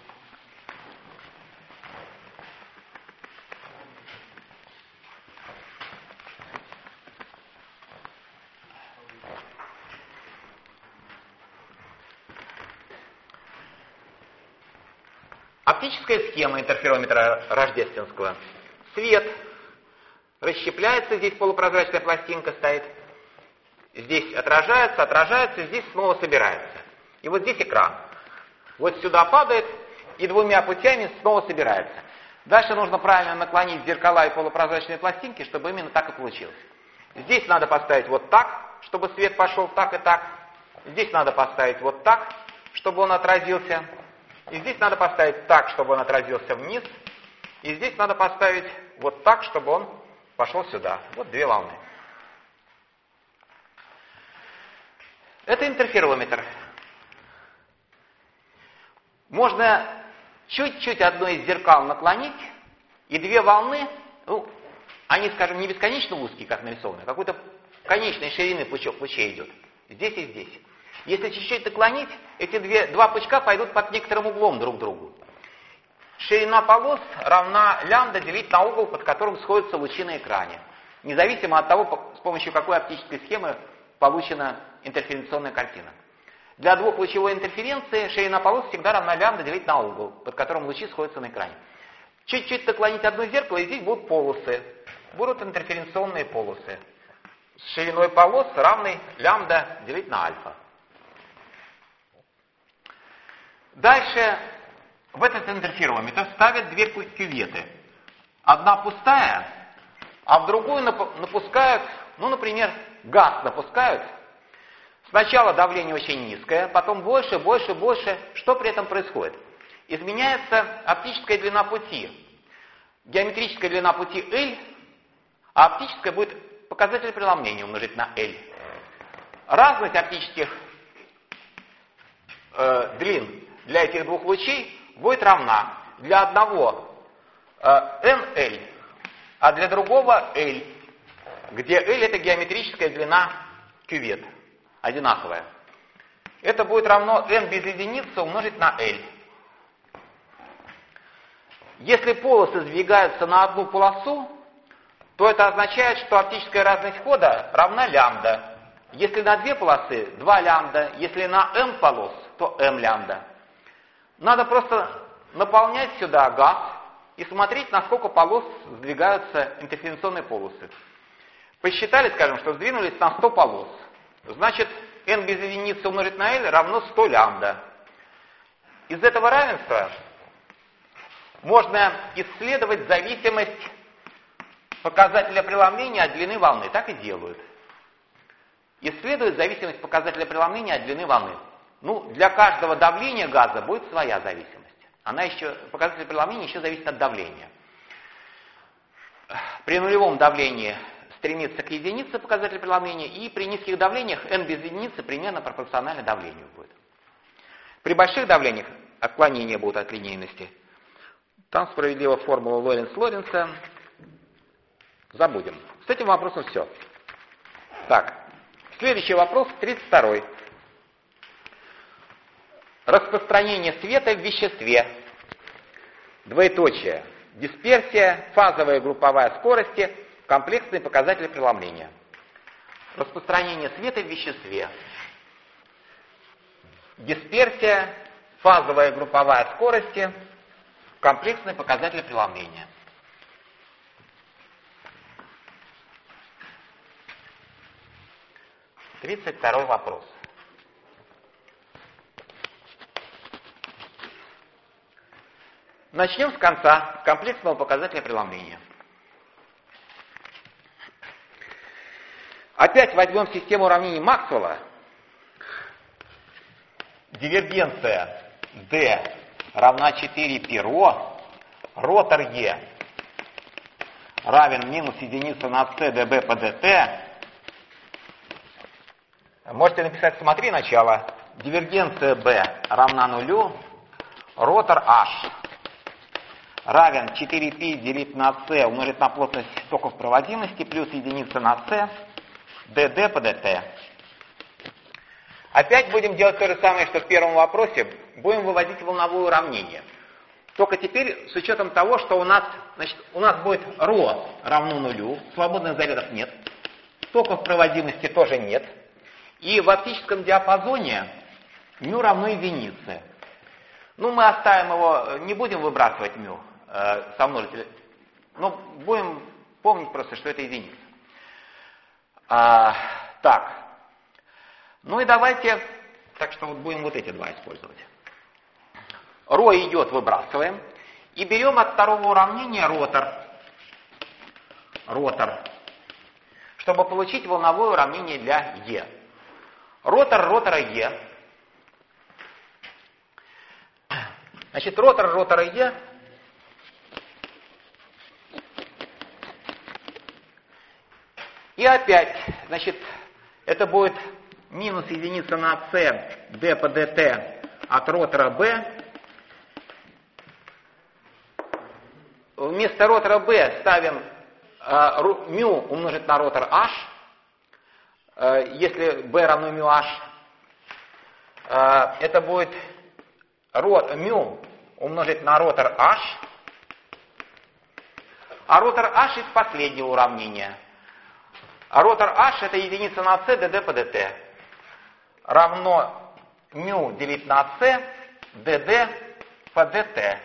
Оптическая схема интерферометра Рождественского. Свет расщепляется, здесь полупрозрачная пластинка стоит. Здесь отражается, здесь снова собирается. И вот здесь экран. Вот сюда падает и двумя путями снова собирается. Дальше нужно правильно наклонить зеркала и полупрозрачные пластинки, чтобы именно так и получилось. Здесь надо поставить вот так, чтобы свет пошел так и так. Здесь надо поставить вот так, чтобы он отразился. И здесь надо поставить так, чтобы он отразился вниз. И здесь надо поставить вот так, чтобы он пошел сюда. Вот две волны. Это интерферометр. Можно чуть-чуть одно из зеркал наклонить, и две волны, ну, они, скажем, не бесконечно узкие, как нарисованы, а какой-то конечной ширины пучок лучей идет. Здесь и здесь. Если чуть-чуть наклонить, эти два пучка пойдут под некоторым углом друг к другу. Ширина полос равна лямбда делить на угол, под которым сходятся лучи на экране. Независимо от того, с помощью какой оптической схемы получена интерференционная картина. Для двухлучевой интерференции ширина полос всегда равна лямбда делить на угол, под которым лучи сходятся на экране. Чуть-чуть наклонить одно зеркало, и здесь будут полосы. Будут интерференционные полосы. С шириной полос равной лямбда делить на альфа. Дальше в этот интерферометр ставят две кюветы. Одна пустая, а в другую напускают, ну, например, газ напускают. Сначала давление очень низкое, потом больше, больше, больше. Что при этом происходит? Изменяется оптическая длина пути. Геометрическая длина пути L, а оптическая будет показатель преломления умножить на L. Разность оптических длин для этих двух лучей будет равна для одного NL, а для другого L, где L это геометрическая длина кювет, одинаковая. Это будет равно n без единицы умножить на L. Если полосы сдвигаются на одну полосу, то это означает, что оптическая разность хода равна лямбда. Если на две полосы, 2 лямбда. Если на m полос, то m лямбда. Надо просто наполнять сюда газ и смотреть, насколько полос сдвигаются интерференционные полосы. Посчитали, скажем, что сдвинулись на 100 полос. Значит, n без единицы умножить на l равно 100 лямбда. Из этого равенства можно исследовать зависимость показателя преломления от длины волны. Так и делают. Исследуют зависимость показателя преломления от длины волны. Ну, для каждого давления газа будет своя зависимость. Показатель преломления еще зависит от давления. При нулевом давлении стремится к единице показатель преломления, и при низких давлениях n без единицы примерно пропорционально давлению будет. При больших давлениях отклонения будут от линейности. Там справедлива формула Лоренц-Лоренца. Забудем. С этим вопросом все. Так, следующий вопрос, 32-й. Распространение света в веществе. Двоеточие. Дисперсия, фазовая и групповая скорости, комплексные показатели преломления. Распространение света в веществе. Дисперсия, фазовая и групповая скорости, комплексные показатели преломления. Тридцать второй вопрос. Начнем с конца, с комплексного показателя преломления. Опять возьмем систему уравнений Максвелла. Дивергенция D равна 4 π ρ, ротор E равен минус единица на c dB по dt. Можете написать, смотри, начало. Дивергенция B равна нулю, ротор H равен 4π делить на c умножить на плотность токов проводимости плюс единица на c dd по dt. Опять будем делать то же самое, что в первом вопросе. Будем выводить волновое уравнение. Только теперь с учетом того, что у нас будет ρ равно нулю, свободных зарядов нет, токов проводимости тоже нет, и в оптическом диапазоне μ равно единице. Ну, мы оставим его, не будем выбрасывать μ со множителя, но будем помнить просто, что это единица. Так. Ну и давайте, так что вот будем вот эти два использовать. ρ идет, выбрасываем. И берем от второго уравнения ротор, чтобы получить волновое уравнение для Е. Ротор ротора Е. Значит, ротор ротора Е и опять, значит, это будет минус единица на c d по dt от ротора B вместо ротора B ставим μ умножить на ротор H. Если B равно μ H, это будет μ умножить на ротор H. А ротор H из последнего уравнения. А ротор H это единица на c dd по dt. Равно μ делить на c dd по dt.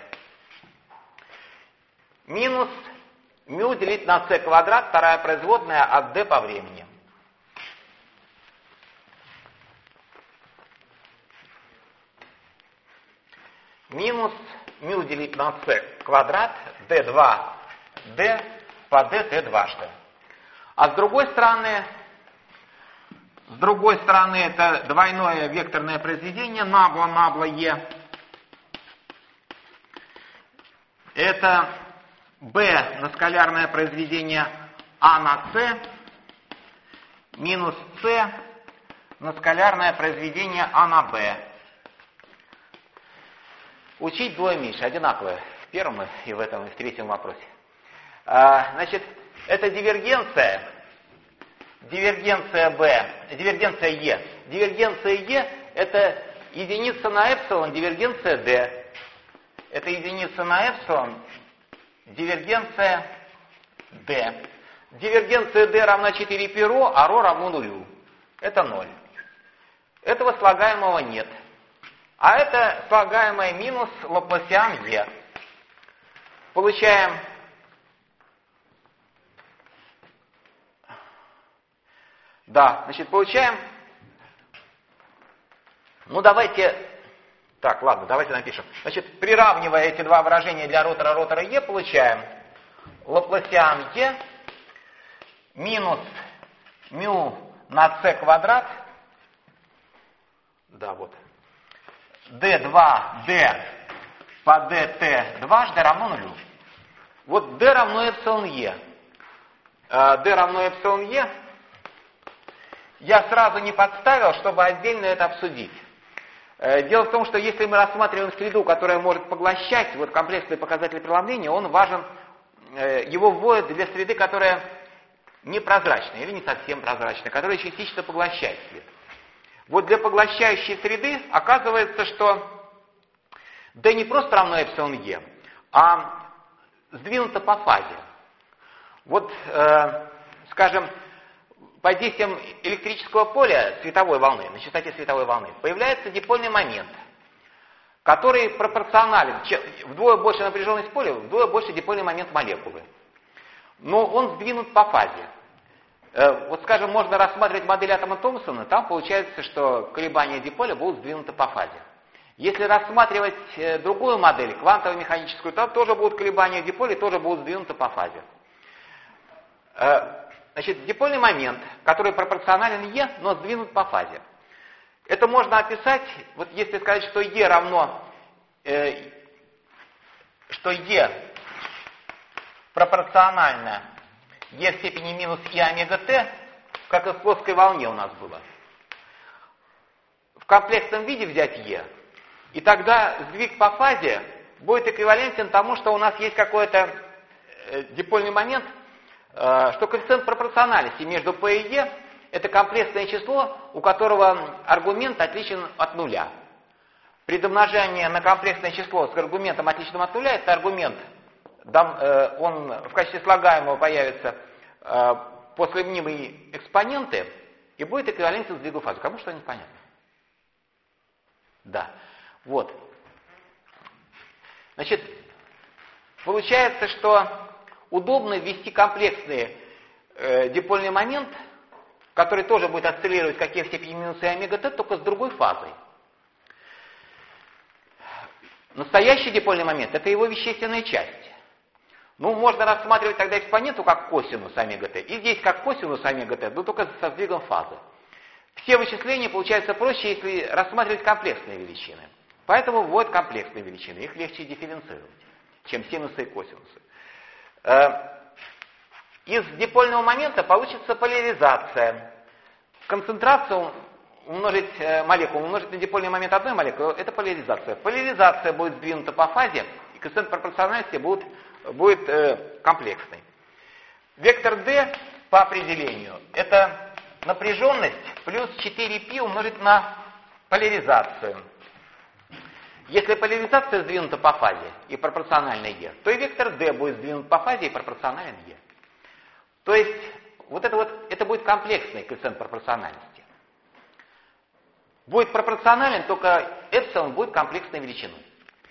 Минус μ делить на c квадрат, вторая производная от d по времени. Минус μ делить на c квадрат d2 d по dt дважды. А с другой стороны это двойное векторное произведение набло-набло-е. Это b на скалярное произведение а на c минус c на скалярное произведение а на b. Учить двое меньше, одинаковое в первом и в этом, и в третьем вопросе. Значит, это дивергенция B, дивергенция E. Дивергенция E это единица на эпсилон, дивергенция D. Это единица на эпсилон, дивергенция D. Дивергенция D равна 4 π ρ, а ρ равно нулю. Это 0. Этого слагаемого нет. А это слагаемое минус лапласиан E. Получаем получаем, давайте напишем. Значит, приравнивая эти два выражения для ротора Е, получаем лапласиан Е минус μ на c квадрат, d2d по dt дважды равно нулю. Вот d равно эпсилон Е. d равно эпсилон Е я сразу не подставил, чтобы отдельно это обсудить. Дело в том, что если мы рассматриваем среду, которая может поглощать комплексные показатели преломления, он важен, его вводят для среды, которая непрозрачная или не совсем прозрачная, которая частично поглощает свет. Вот для поглощающей среды оказывается, что D не просто равно эпсилон Е, а сдвинуто по фазе. Скажем, под действием электрического поля световой волны, на частоте световой волны, появляется дипольный момент, который пропорционален, вдвое больше напряженность поля, вдвое больше дипольный момент молекулы. Но он сдвинут по фазе. Скажем, можно рассматривать модель атома Томпсона, там получается, что колебания диполя будут сдвинуты по фазе. Если рассматривать другую модель, квантово-механическую, там тоже будут колебания диполя, тоже будут сдвинуты по фазе. Значит, дипольный момент, который пропорционален Е, но сдвинут по фазе. Это можно описать, если сказать, что Е равно, что Е пропорционально Е в степени минус И омега Т, как и в плоской волне у нас было. В комплексном виде взять Е, и тогда сдвиг по фазе будет эквивалентен тому, что у нас есть какой-то дипольный момент, что коэффициент пропорциональности между P и E это комплексное число, у которого аргумент отличен от нуля. При домножении на комплексное число с аргументом отличным от нуля, это аргумент, он в качестве слагаемого появится после мнимой экспоненты и будет эквивалентен сдвигу фазы. Кому что непонятно? Да. Значит, получается, что удобно ввести комплексный дипольный момент, который тоже будет осциллировать как Е в степени минус И омега Т, только с другой фазой. Настоящий дипольный момент – это его вещественная часть. Можно рассматривать тогда экспоненту как косинус омега Т, и здесь как косинус омега Т, но только со сдвигом фазы. Все вычисления получаются проще, если рассматривать комплексные величины. Поэтому вводят комплексные величины, их легче дифференцировать, чем синусы и косинусы. Из дипольного момента получится поляризация. Концентрацию умножить молекулу, умножить на дипольный момент одной молекулы, это поляризация. Поляризация будет сдвинута по фазе, и коэффициент пропорциональности будет будет комплексный. Вектор d по определению это напряженность плюс 4π умножить на поляризацию. Если поляризация сдвинута по фазе и пропорциональна e, то и вектор d будет сдвинут по фазе и пропорционален e. То есть это будет комплексный коэффициент пропорциональности. Будет пропорционален, только эпсилон будет комплексной величиной.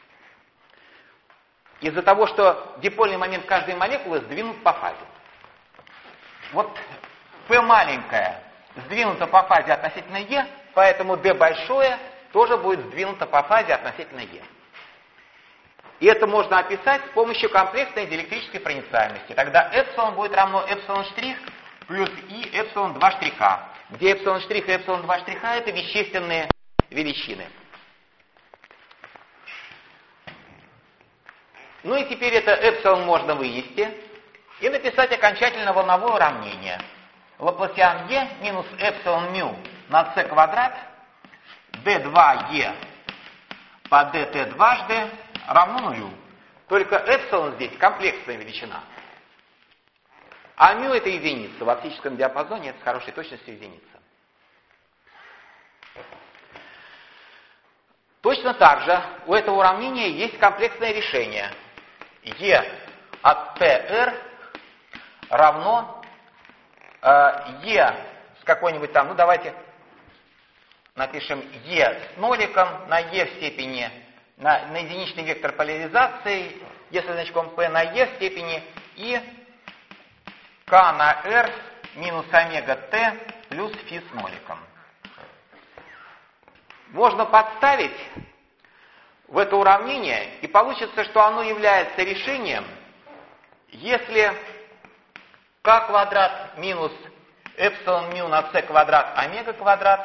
Из-за того, что дипольный момент каждой молекулы сдвинут по фазе. Вот p маленькая сдвинута по фазе относительно e, поэтому d большое тоже будет сдвинуто по фазе относительно e. И это можно описать с помощью комплексной диэлектрической проницаемости. Тогда эпсилон будет равно эпсилон штрих плюс и эпсилон 2 штриха, где эпсилон штрих и эпсилон 2 штриха это вещественные величины. Ну и теперь это эпсилон можно вынести и написать окончательно волновое уравнение. Лапласиан e минус эпсилон μ на c квадрат d2e по dt дважды равно нулю. Только эпсилон здесь комплексная величина. А μ это единица. В оптическом диапазоне это с хорошей точностью единица. Точно так же у этого уравнения есть комплексное решение. E от tr равно E с какой-нибудь там, давайте напишем E с ноликом на E в степени, на единичный вектор поляризации, E со значком P на E в степени и K на R минус омега T плюс φ с ноликом. Можно подставить в это уравнение, и получится, что оно является решением, если k квадрат минус эпсилон μ на c квадрат омега квадрат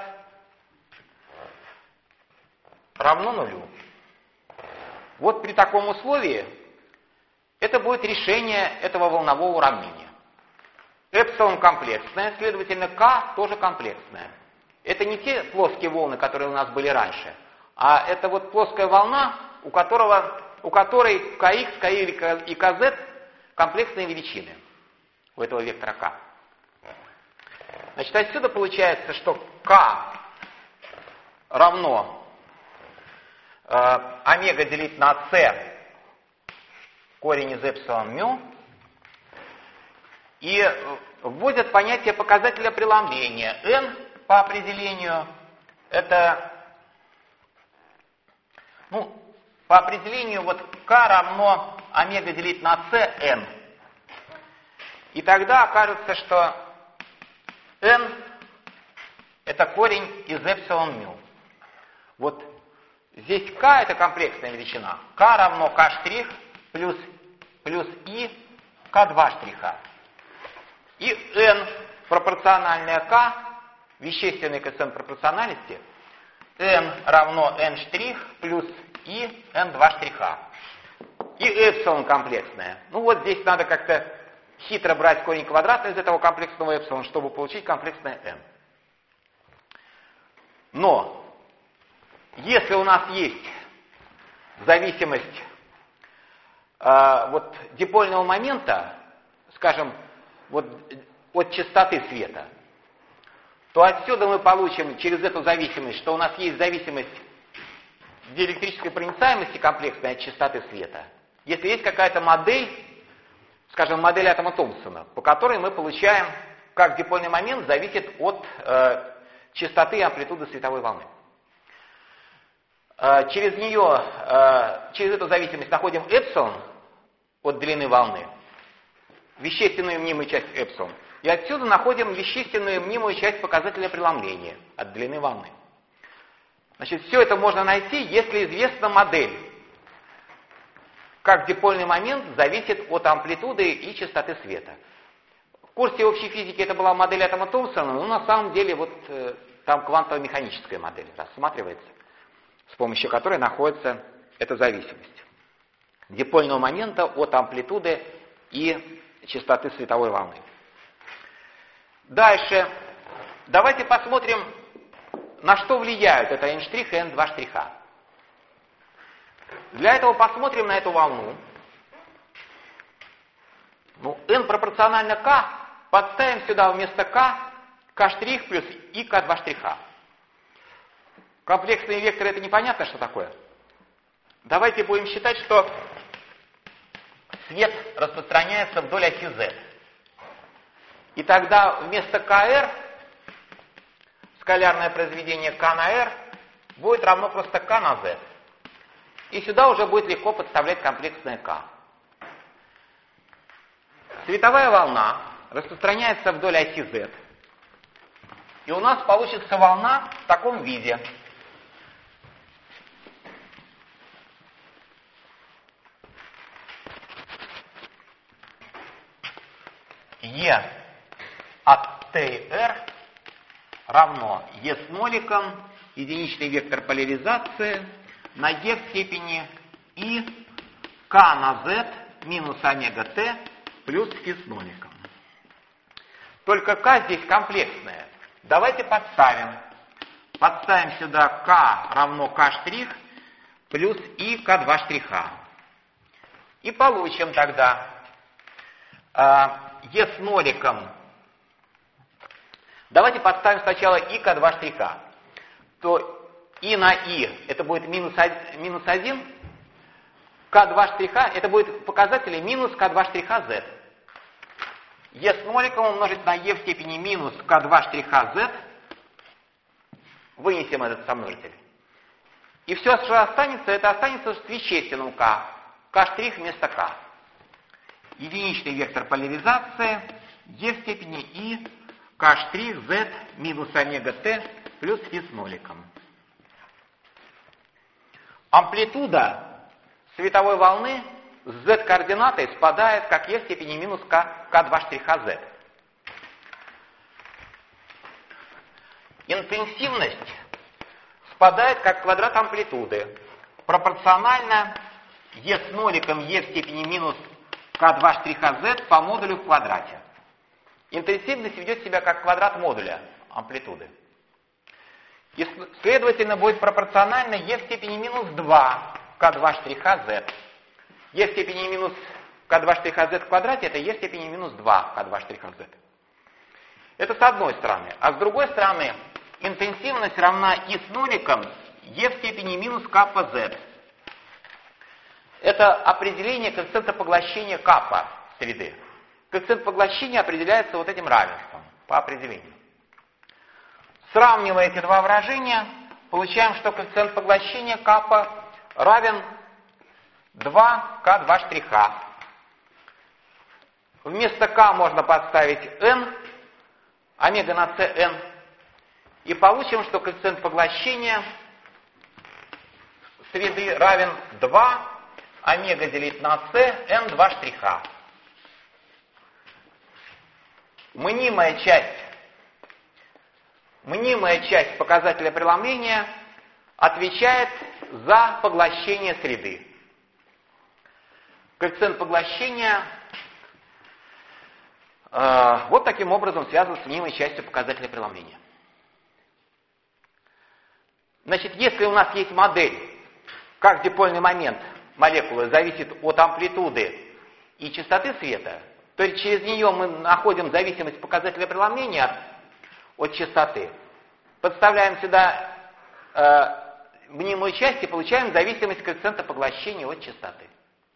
равно нулю. Вот при таком условии это будет решение этого волнового уравнения. Эпсилон комплексное, следовательно, k тоже комплексное. Это не те плоские волны, которые у нас были раньше, а это вот плоская волна, у которой kx, ky и kz комплексные величины у этого вектора k. Значит, отсюда получается, что k равно омега делить на c корень из эпсилон μ, и вводят понятие показателя преломления. n по определению это, по определению вот k равно омега делить на c n. И тогда окажется, что n это корень из эпсилон μ. Вот здесь k это комплексная величина. K равно k штрих плюс и k2 штриха. И n пропорциональная k, вещественный коэффициент пропорциональности, n равно n штрих плюс и n2 штриха. И эпсилон комплексная. Вот здесь надо как-то хитро брать корень квадратный из этого комплексного эпсилон, чтобы получить комплексное n. Но если у нас есть зависимость дипольного момента, скажем, от частоты света, то отсюда мы получим через эту зависимость, что у нас есть зависимость диэлектрической проницаемости комплексной от частоты света. Если есть какая-то модель, скажем, модель атома Томпсона, по которой мы получаем, как дипольный момент зависит от частоты и амплитуды световой волны. Через эту зависимость находим эпсилон от длины волны, вещественную мнимую часть эпсилон, и отсюда находим вещественную мнимую часть показателя преломления от длины волны. Значит, все это можно найти, если известна модель, как дипольный момент зависит от амплитуды и частоты света. В курсе общей физики это была модель атома Томпсона, но на самом деле там квантово-механическая модель рассматривается, с помощью которой находится эта зависимость дипольного момента от амплитуды и частоты световой волны. Дальше давайте посмотрим, на что влияют это n' и n2 штриха. Для этого посмотрим на эту волну Ну, n пропорционально k, подставим сюда вместо k k' плюс и k2 штриха. Комплексные векторы — это непонятно, что такое. Давайте будем считать, что свет распространяется вдоль оси z. И тогда вместо kr скалярное произведение k на r будет равно просто k на z. И сюда уже будет легко подставлять комплексное k. Световая волна распространяется вдоль оси z. И у нас получится волна в таком виде. E от TR равно E с ноликом, единичный вектор поляризации, на E в степени I K на Z минус омега T плюс φ с ноликом. Только K здесь комплексное. Давайте подставим. Подставим сюда K равно K' плюс I K2 штриха. И получим тогда E с ноликом. Давайте подставим сначала I K2 штриха. То I на I это будет минус 1. K2 штриха это будет показатели минус K2 штриха Z. E с ноликом умножить на E в степени минус K2 штриха Z. Вынесем этот сомножитель. И все, что останется, это останется с вещественным K. K' вместо K. Единичный вектор поляризации E в степени I K' Z минус омега T плюс φ с ноликом. Амплитуда световой волны с Z-координатой спадает как E в степени минус K2 штриха Z. Интенсивность спадает как квадрат амплитуды. Пропорционально E с ноликом E в степени минус K2 штриха Z по модулю в квадрате. Интенсивность ведет себя как квадрат модуля амплитуды. И, следовательно, будет пропорционально E в степени минус 2 K2 штриха Z. E в степени минус K2 штриха Z в квадрате — это E в степени минус 2 K2 штриха Z. Это с одной стороны. А с другой стороны, интенсивность равна I с ноликом E в степени минус K по Z. Это определение коэффициента поглощения К среды. Коэффициент поглощения определяется вот этим равенством по определению. Сравнивая эти два выражения, получаем, что коэффициент поглощения К равен 2К2 штриха. Вместо К можно подставить n, омега на Cn, и получим, что коэффициент поглощения среды равен 2 омега делить на c n2 штриха. Мнимая часть показателя преломления отвечает за поглощение среды. Коэффициент поглощения вот таким образом связан с мнимой частью показателя преломления. Значит, если у нас есть модель, как дипольный момент молекулы зависит от амплитуды и частоты света, то есть через нее мы находим зависимость показателя преломления от частоты, подставляем сюда мнимую часть и получаем зависимость коэффициента поглощения от частоты.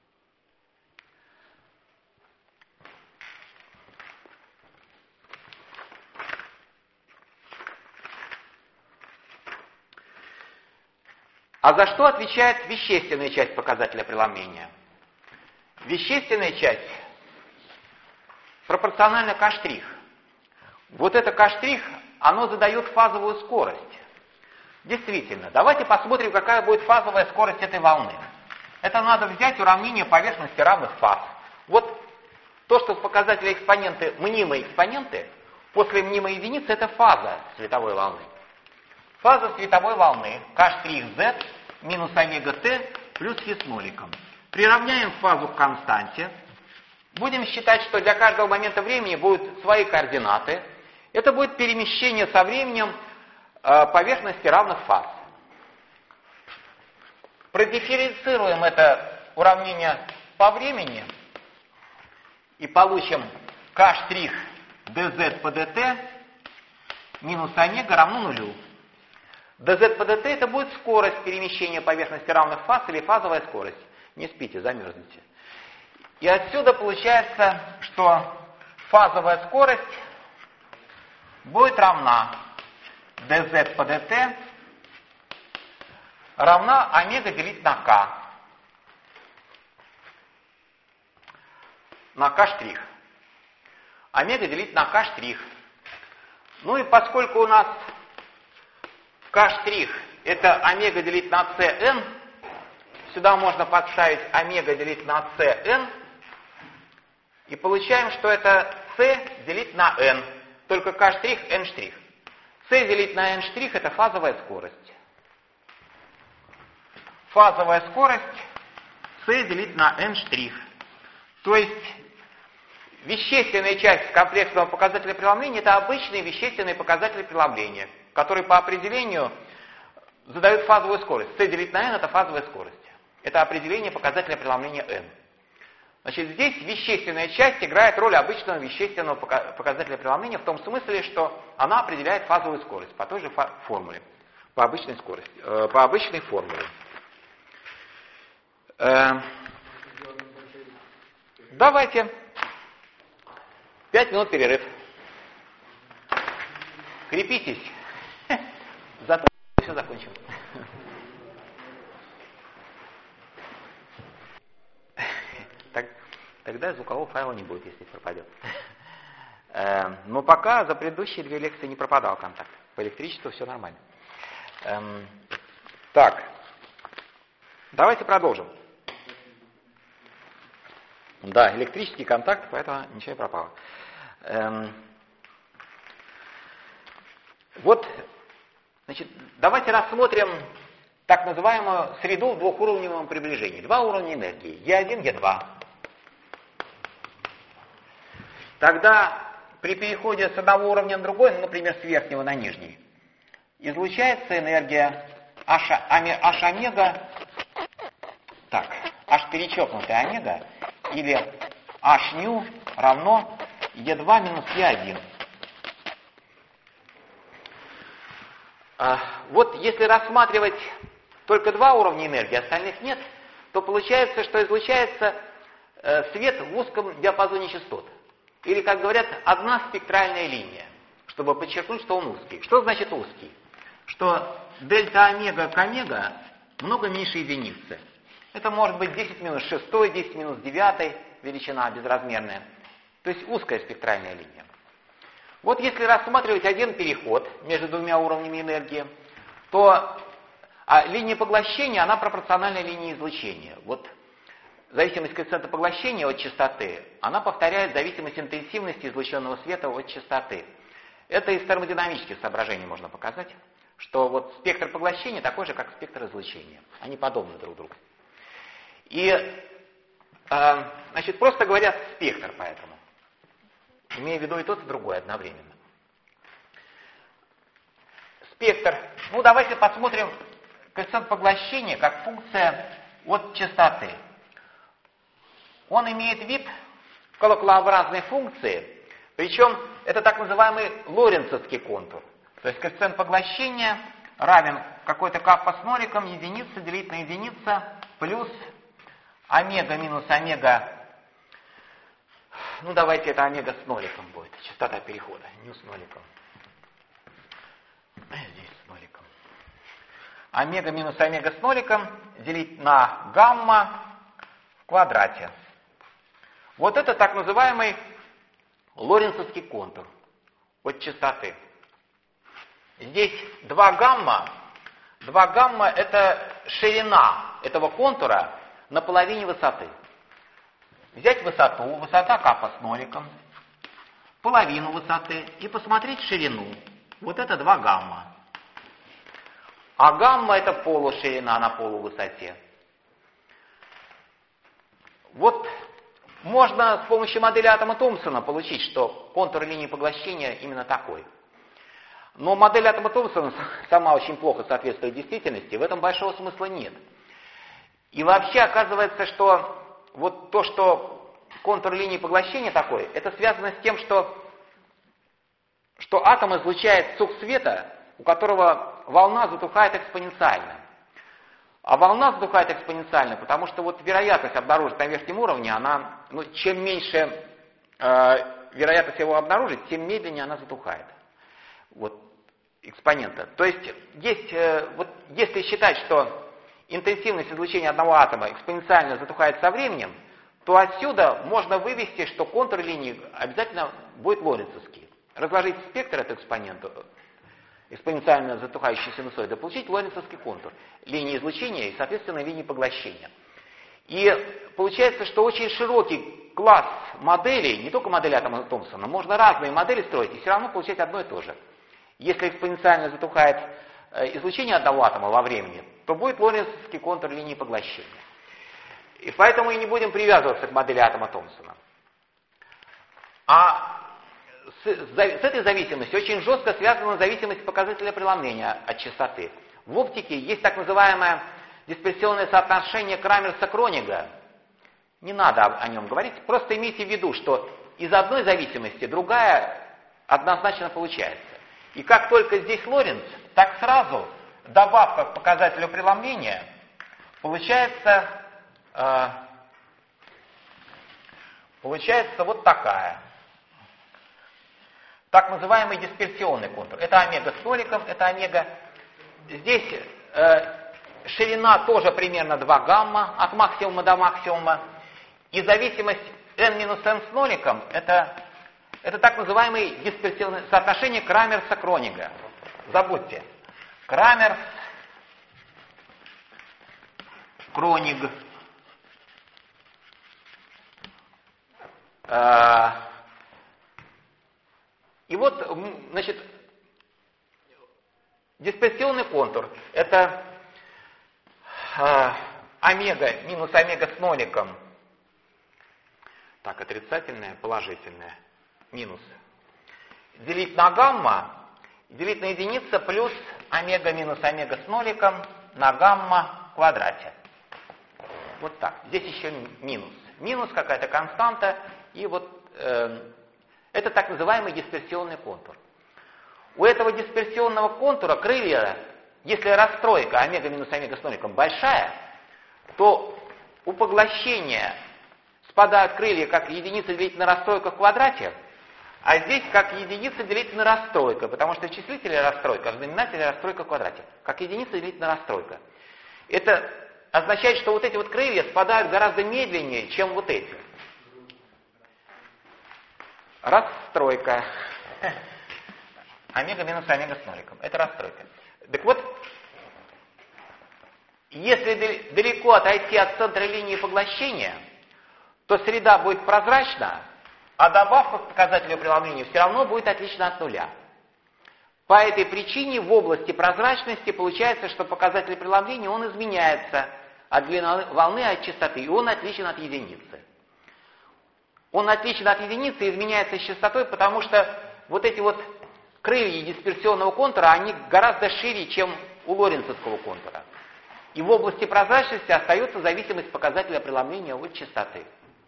А за что отвечает вещественная часть показателя преломления? Вещественная часть пропорциональна К'. Вот это К', оно задает фазовую скорость. Действительно, давайте посмотрим, какая будет фазовая скорость этой волны. Это надо взять уравнение поверхности равных фаз. Вот то, что в показателе экспоненты, мнимые экспоненты, после мнимой единицы, это фаза световой волны. Фаза световой волны K'(z) минус омега t плюс φ с ноликом. Приравняем фазу к константе. Будем считать, что для каждого момента времени будут свои координаты. Это будет перемещение со временем поверхности равных фаз. Продифференцируем это уравнение по времени и получим k' dz по dt минус омега равно нулю. dz по dt это будет скорость перемещения поверхности равных фаз или фазовая скорость. Не спите, замерзнете. И отсюда получается, что фазовая скорость будет равна dz по dt равна омега делить на k. На k'. Омега делить на k'. Ну и поскольку у нас k' это омега делить на cn, сюда можно подставить омега делить на cn, и получаем, что это c делить на n, только k' n'. c делить на n' это фазовая скорость. Фазовая скорость c делить на n'. То есть вещественная часть комплексного показателя преломления это обычные вещественные показатели преломления, которые по определению задают фазовую скорость. c делить на n это фазовая скорость. Это определение показателя преломления n. Значит, здесь вещественная часть играет роль обычного вещественного показателя преломления в том смысле, что она определяет фазовую скорость по той же формуле, по обычной скорости, по обычной формуле. Давайте 5 минут перерыв. Крепитесь. Зато все закончим. Тогда звукового файла не будет, если пропадет. Но пока за предыдущие 2 лекции не пропадал контакт. По электричеству все нормально. Так, давайте продолжим. Да, электрический контакт, поэтому ничего не пропало. Вот, значит, давайте рассмотрим так называемую среду в двухуровневом приближении. 2 уровня энергии, Е1, Е2. Тогда при переходе с одного уровня на другой, ну, например, с верхнего на нижний, излучается энергия H омега, так, H перечеркнутая омега, или H ню равно E2 минус E1. Вот если рассматривать только 2 уровня энергии, остальных нет, то получается, что излучается свет в узком диапазоне частот. Или, как говорят, одна спектральная линия, чтобы подчеркнуть, что он узкий. Что значит узкий? Что дельта омега к омега много меньше единицы. Это может быть 10 минус 6, 10 минус 9 величина безразмерная. То есть узкая спектральная линия. Вот если рассматривать один переход между 2 уровнями энергии, то линия поглощения, она пропорциональна линии излучения. Вот зависимость коэффициента поглощения от частоты, она повторяет зависимость интенсивности излученного света от частоты. Это из термодинамических соображений можно показать, что вот спектр поглощения такой же, как спектр излучения. Они подобны друг другу. И, значит, просто говорят спектр поэтому. Имея в виду и тот, и другой одновременно. Спектр. Ну, давайте посмотрим коэффициент поглощения как функция от частоты. Он имеет вид колоколообразной функции, причем это так называемый лоренцовский контур. То есть коэффициент поглощения равен какой-то каппа с ноликом, единица делить на единица, плюс омега минус омега. Ну, давайте это омега с ноликом будет, частота перехода, не с ноликом. Здесь с ноликом. Омега минус омега с ноликом делить на гамма в квадрате. Вот это так называемый лоренцовский контур от частоты. Здесь 2 гамма. 2 гамма это ширина этого контура на половине высоты. Взять высоту, высота каппа с ноликом, половину высоты и посмотреть ширину. Вот это 2 гамма. А гамма это полуширина на полувысоте. Вот можно с помощью модели атома Томпсона получить, что контур линии поглощения именно такой. Но модель атома Томпсона сама очень плохо соответствует действительности, в этом большого смысла нет. И вообще оказывается, что вот то, что контур линии поглощения такой, это связано с тем, что атом излучает сок света, у которого волна затухает экспоненциально. А волна затухает экспоненциально, потому что вот вероятность обнаружить на верхнем уровне, она, чем меньше вероятность его обнаружить, тем медленнее она затухает. Вот экспонента. То есть, если считать, что интенсивность излучения одного атома экспоненциально затухает со временем, то отсюда можно вывести, что контур линии обязательно будет лоренцовский. Разложить спектр этого экспонента, экспоненциально затухающей синусоиды, получить лоренцовский контур линии излучения и, соответственно, линии поглощения. И получается, что очень широкий класс моделей, не только модели атома Томпсона, можно разные модели строить и все равно получать одно и то же. Если экспоненциально затухает излучение одного атома во времени, то будет лоренцовский контур линии поглощения. И поэтому и не будем привязываться к модели атома Томпсона. А с этой зависимостью очень жестко связана зависимость показателя преломления от частоты. В оптике есть так называемое дисперсионное соотношение Крамерса-Кронига. Не надо о нем говорить, просто имейте в виду, что из одной зависимости другая однозначно получается. И как только здесь Лоренц, так сразу добавка к показателю преломления получается вот такая. Так называемый дисперсионный контур. Это омега с ноликом, это омега. Здесь ширина тоже примерно 2 гамма от максимума до максимума. И зависимость n-n с ноликом это так называемый дисперсионное соотношение Крамерса-Кронига. Забудьте. Крамерс-Кроник. И вот, значит, дисперсионный контур – это омега минус омега с ноликом. Так, отрицательное, положительное, минус. Делить на гамма, делить на единицу плюс омега минус омега с ноликом на гамма в квадрате. Вот так. Здесь еще минус. Минус какая-то константа, и вот это так называемый дисперсионный контур. У этого дисперсионного контура крылья, если расстройка омега минус омега с ноликом большая, то у поглощения спадают крылья как единица делить на расстройка в квадрате, а здесь как единица делить на расстройка, потому что в числителе расстройка, а в знаменателе расстройка в квадрате. Как единица делить на расстройка. Это означает, что вот эти вот крылья спадают гораздо медленнее, чем вот эти. Расстройка. Омега минус омега с ноликом. Это расстройка. Так вот, если далеко отойти от центра линии поглощения, то среда будет прозрачна, а добавка к показателю преломления все равно будет отлична от нуля. По этой причине в области прозрачности получается, что показатель преломления он изменяется от длины волны, от частоты, и он отличен от единицы. Он отличен от единицы и изменяется с частотой, потому что вот эти вот крылья дисперсионного контура, они гораздо шире, чем у лоренцовского контура. И в области прозрачности остается зависимость показателя преломления от частоты.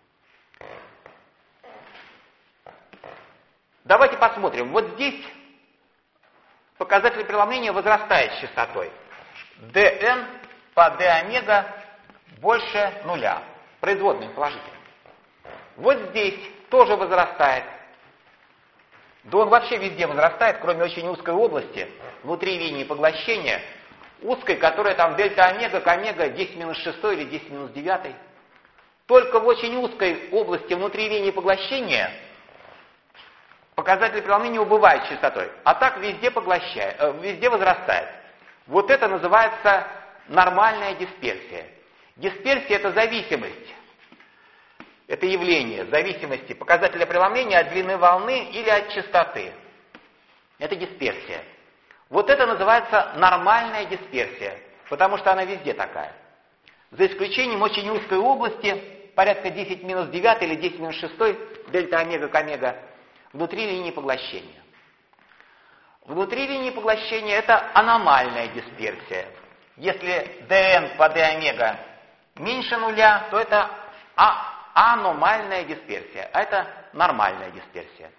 Давайте посмотрим. Вот здесь показатель преломления возрастает с частотой. dn по d омега больше нуля. Производная положительная. Вот здесь тоже возрастает. Да он вообще везде возрастает, кроме очень узкой области, внутри линии поглощения, узкой, которая там дельта омега к омега 10 минус 6 или 10 минус 9. Только в очень узкой области внутри линии поглощения показатель преломления убывает с частотой, а так везде возрастает. Вот это называется нормальная дисперсия. Дисперсия – это зависимость. Это явление зависимости показателя преломления от длины волны или от частоты. Это дисперсия. Вот это называется нормальная дисперсия, потому что она везде такая. За исключением очень узкой области, порядка 10 минус 9 или 10 минус 6, дельта омега к омега, внутри линии поглощения. Внутри линии поглощения это аномальная дисперсия. Если dn по d омега меньше нуля, то это аномальная дисперсия, а это нормальная дисперсия.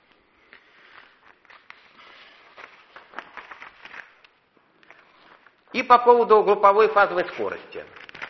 И по поводу групповой фазовой скорости.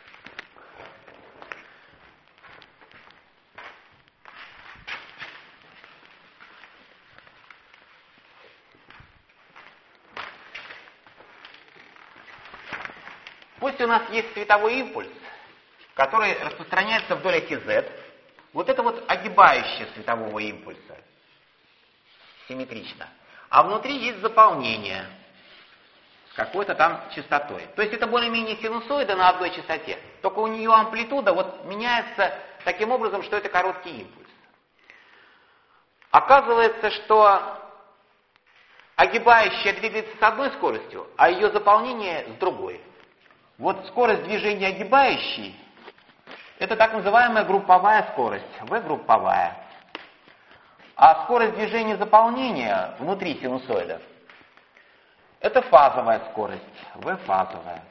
Пусть у нас есть световой импульс, который распространяется вдоль оси Z. Вот это вот огибающее светового импульса. Симметрично. А внутри есть заполнение с какой-то там частотой. То есть это более-менее синусоида на одной частоте. Только у нее амплитуда вот меняется таким образом, что это короткий импульс. Оказывается, что огибающая двигается с одной скоростью, а ее заполнение с другой. Вот скорость движения огибающей — это так называемая групповая скорость, V-групповая. А скорость движения заполнения внутри синусоида — это фазовая скорость, V-фазовая.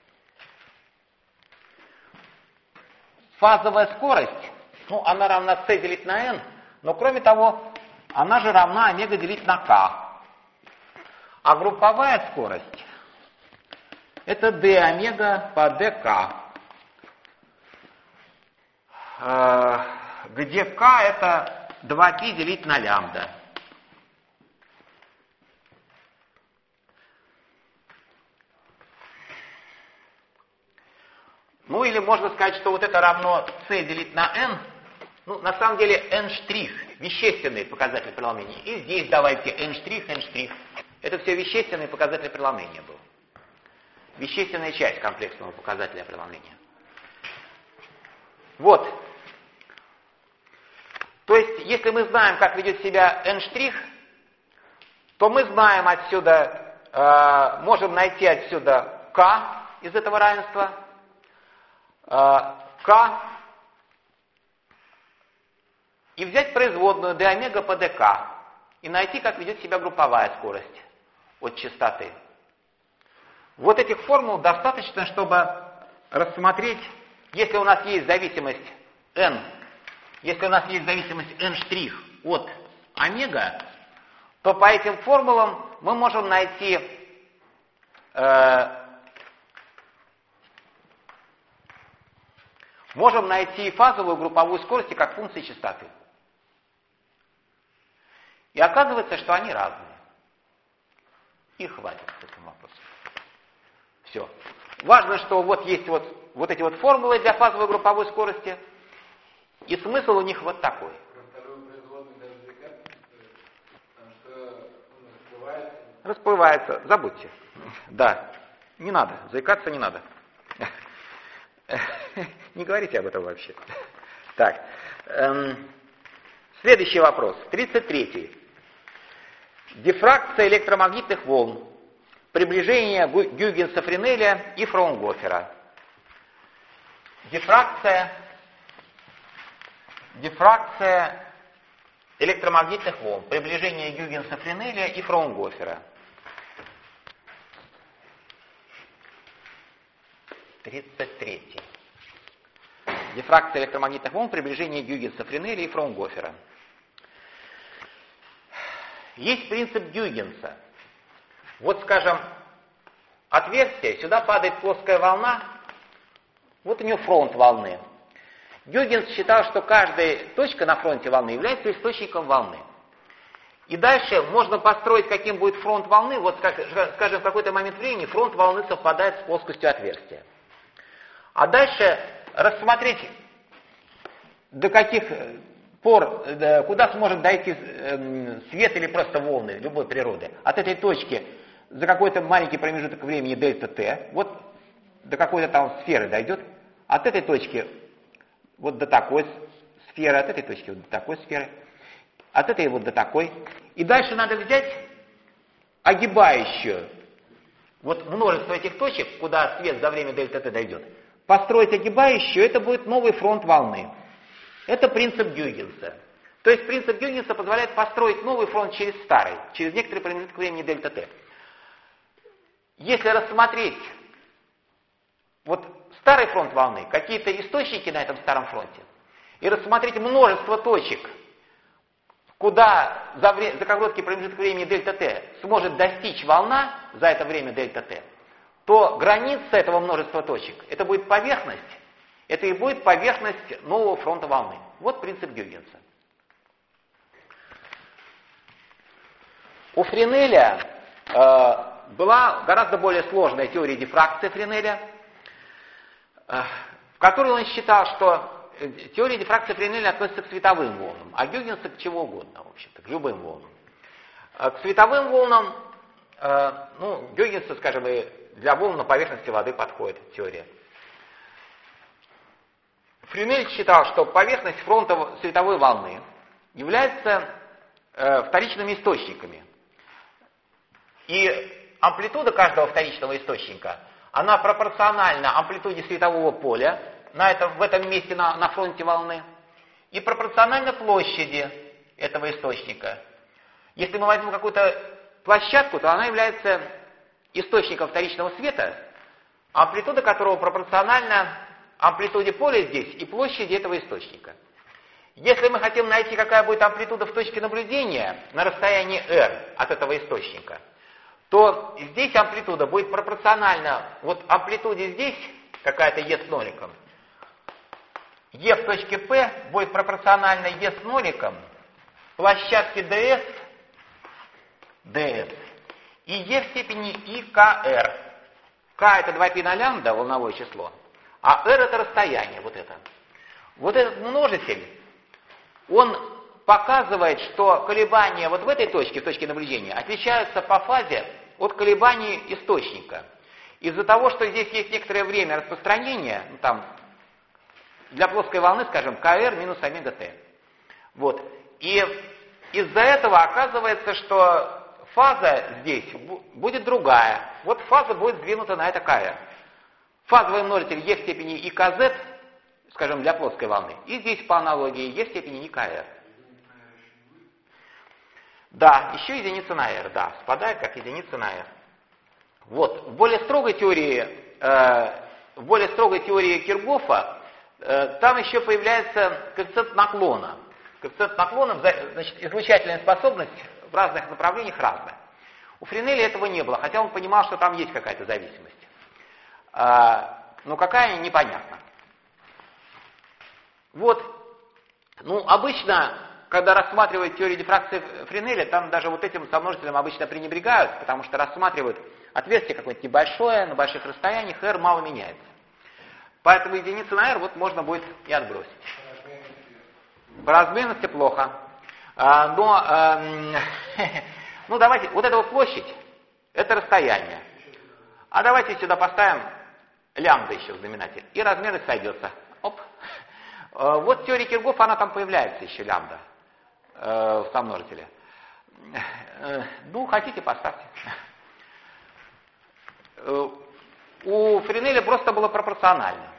Фазовая скорость, она равна c делить на n, но кроме того, она же равна омега делить на k. А групповая скорость — это d омега по dk, где k это 2π делить на лямбда. Или можно сказать, что вот это равно c делить на n. На самом деле n', вещественный показатель преломления. И здесь давайте n'. Это все вещественный показатель преломления был. Вещественная часть комплексного показателя преломления. Вот. То есть, если мы знаем, как ведет себя n', то мы знаем отсюда, можем найти отсюда k из этого равенства. K и взять производную d омега по dk и найти, как ведет себя групповая скорость от частоты. Вот этих формул достаточно, чтобы рассмотреть, если у нас есть зависимость n, если у нас есть зависимость n' от омега, то по этим формулам мы можем найти фазовую групповую скорость как функции частоты. И оказывается, что они разные. И хватит с этим вопросом. Все. Важно, что вот есть вот эти вот формулы для фазовой групповой скорости, и смысл у них вот такой. Расплывается. Забудьте. Да. Не надо. Заикаться не надо. Не говорите об этом вообще. Так. Следующий вопрос. 33-й. Дифракция электромагнитных волн. Приближение Гюйгенса, Френеля и Фраунгофера. Дифракция электромагнитных волн. Приближение Гюйгенса, Френеля и Фраунгофера. 33. Дифракция электромагнитных волн, приближение Гюйгенса, Френеля и Фраунгофера. Есть принцип Гюйгенса. Вот, скажем, отверстие, сюда падает плоская волна, вот у нее фронт волны. Гюйгенс считал, что каждая точка на фронте волны является источником волны. И дальше можно построить, каким будет фронт волны. Вот, скажем, в какой-то момент времени фронт волны совпадает с плоскостью отверстия. А дальше рассмотреть, до каких пор, куда сможет дойти свет или просто волны любой природы. От этой точки за какой-то маленький промежуток времени дельта t, вот до какой-то там сферы дойдет. От этой точки вот до такой сферы, от этой точки вот до такой сферы, от этой вот до такой. И дальше надо взять огибающую, вот множество этих точек, куда свет за время дельта t дойдет, построить огибающую, это будет новый фронт волны. Это принцип Гюйгенса. То есть принцип Гюйгенса позволяет построить новый фронт через старый, через некоторый промежуток времени дельта t. Если рассмотреть вот старый фронт волны, какие-то источники на этом старом фронте, и рассмотреть множество точек, куда за короткий промежуток времени дельта t сможет достичь волна за это время дельта t, то граница этого множества точек, это будет поверхность, это и будет поверхность нового фронта волны. Вот принцип Гюйгенса. У Френеля была гораздо более сложная теория дифракции Френеля, в которой он считал, что теория дифракции Френеля относится к световым волнам, а Гюйгенса к чему угодно, в общем-то, к любым волнам. К световым волнам, Гюйгенса, скажем, и для волн на поверхности воды подходит теория. Френель считал, что поверхность фронта световой волны является вторичными источниками. И амплитуда каждого вторичного источника, она пропорциональна амплитуде светового поля в этом месте на фронте волны и пропорциональна площади этого источника. Если мы возьмем какую-то площадку, то она является источником вторичного света, амплитуда которого пропорциональна амплитуде поля здесь и площади этого источника. Если мы хотим найти, какая будет амплитуда в точке наблюдения на расстоянии r от этого источника, то здесь амплитуда будет пропорциональна, вот амплитуде здесь какая-то e с ноликом, e в точке P будет пропорциональна e с ноликом площадке ds и e в степени и kr. K это 2π на лямбда, волновое число, а r это расстояние, вот это. Вот этот множитель, он показывает, что колебания вот в этой точке, в точке наблюдения, отличаются по фазе от колебаний источника. Из-за того, что здесь есть некоторое время распространения, для плоской волны, скажем, kr минус омега t. Вот. И из-за этого оказывается, что фаза здесь будет другая. Вот фаза будет сдвинута на это kr. Фазовый множитель e в степени и kz, скажем, для плоской волны. И здесь по аналогии e в степени и kr. Да, еще единица на r, да, спадает как единица на r. Вот, в более строгой теории Киргофа там еще появляется коэффициент наклона. Коэффициент наклона, значит, излучательная способность в разных направлениях разная. У Френеля этого не было, хотя он понимал, что там есть какая-то зависимость. Но какая, непонятно. Вот, обычно, когда рассматривают теорию дифракции Френеля, там даже вот этим сомножителем обычно пренебрегают, потому что рассматривают отверстие какое-нибудь небольшое, на больших расстояниях, r мало меняется. Поэтому единицы на r вот можно будет и отбросить. По разменности плохо. Давайте, вот эта вот площадь, это расстояние. А давайте сюда поставим лямбда еще в знаменатель, и размерность сойдется. Оп. Вот теория Киргофа, она там появляется еще, лямбда, в сомножителе. Хотите, поставьте. У Френеля просто было пропорционально.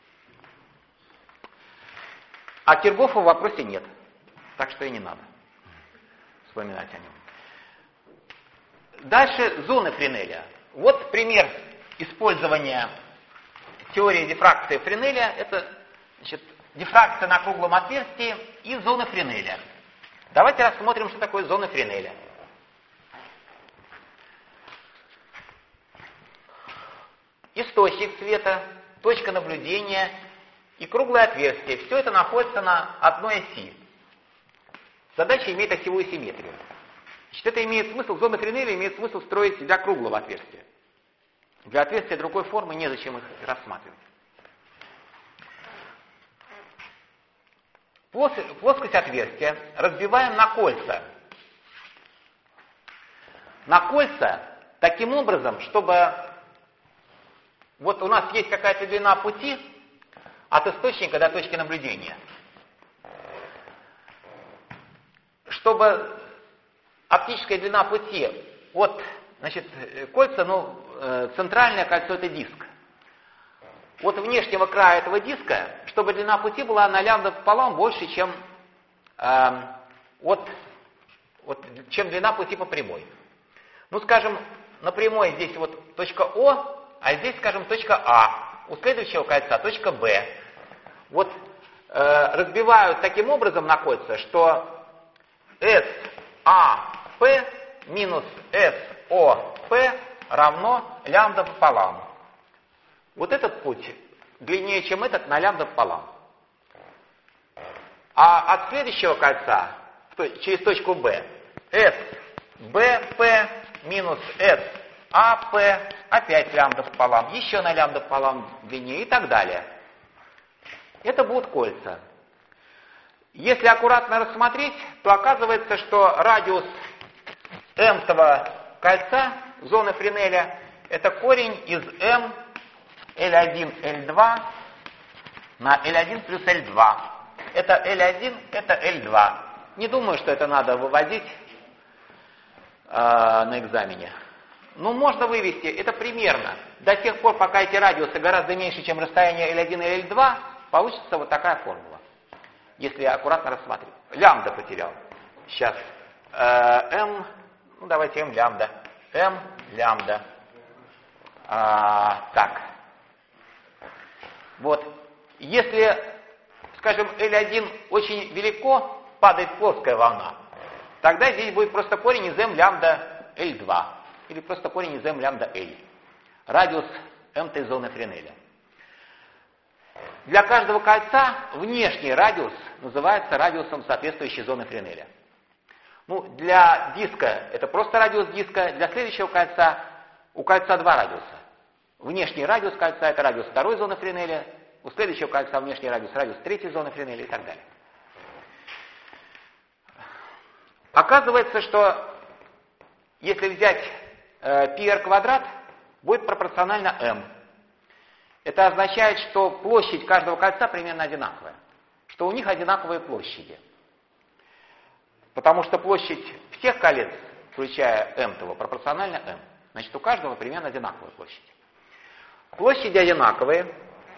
А Киргофа в вопросе нет. Так что и не надо вспоминать о нем. Дальше зоны Френеля. Вот пример использования теории дифракции Френеля. Это, значит, дифракция на круглом отверстии и зоны Френеля. Давайте рассмотрим, что такое зоны Френеля. Источник света, точка наблюдения и круглое отверстие. Все это находится на одной оси. Задача имеет осевую симметрию. Значит, это имеет смысл, зоны Френеля имеет смысл строить для круглого отверстия. Для отверстия другой формы незачем их рассматривать. Плоскость отверстия разбиваем на кольца. На кольца таким образом, чтобы вот у нас есть какая-то длина пути от источника до точки наблюдения. Чтобы оптическая длина пути от, кольца, центральное кольцо это диск. От внешнего края этого диска, чтобы длина пути была на лямбда пополам больше, чем длина пути по прямой. Скажем, на прямой здесь вот точка О, а здесь, скажем, точка А. У следующего кольца точка Б. Вот разбивают таким образом на кольца, что SAP минус SOP равно лямбда пополам. Вот этот путь длиннее, чем этот, на лямбда пополам. А от следующего кольца через точку B SBP минус SAP опять лямбда пополам, еще на лямбда пополам длиннее и так далее. Это будут кольца. Если аккуратно рассмотреть, то оказывается, что радиус m-того кольца зоны Френеля это корень из m L1, L2 на L1 плюс L2. Это L1, это L2. Не думаю, что это надо выводить на экзамене. Ну, можно вывести, это примерно. До тех пор, пока эти радиусы гораздо меньше, чем расстояние L1 и L2, получится вот такая формула. Если аккуратно рассматривать. Лямбда потерял. Сейчас. M, ну давайте M лямбда. M лямбда. Так. Вот. Если, скажем, L1 очень велико, падает плоская волна, тогда здесь будет просто корень из M лямбда L2. Или просто корень из M лямбда L. Радиус M-той зоны Френеля. Для каждого кольца внешний радиус называется радиусом соответствующей зоны Френеля. Ну, для диска это просто радиус диска, для следующего кольца у кольца два радиуса. Внешний радиус кольца это радиус второй зоны Френеля, у следующего кольца внешний радиус третьей зоны Френеля и так далее. Оказывается, что если взять πr квадрат, будет пропорционально m. Это означает, что площадь каждого кольца примерно одинаковая, что у них одинаковые площади. Потому что площадь всех колец, включая m-того, пропорциональна m. Значит, у каждого примерно одинаковая площадь. Площади одинаковые,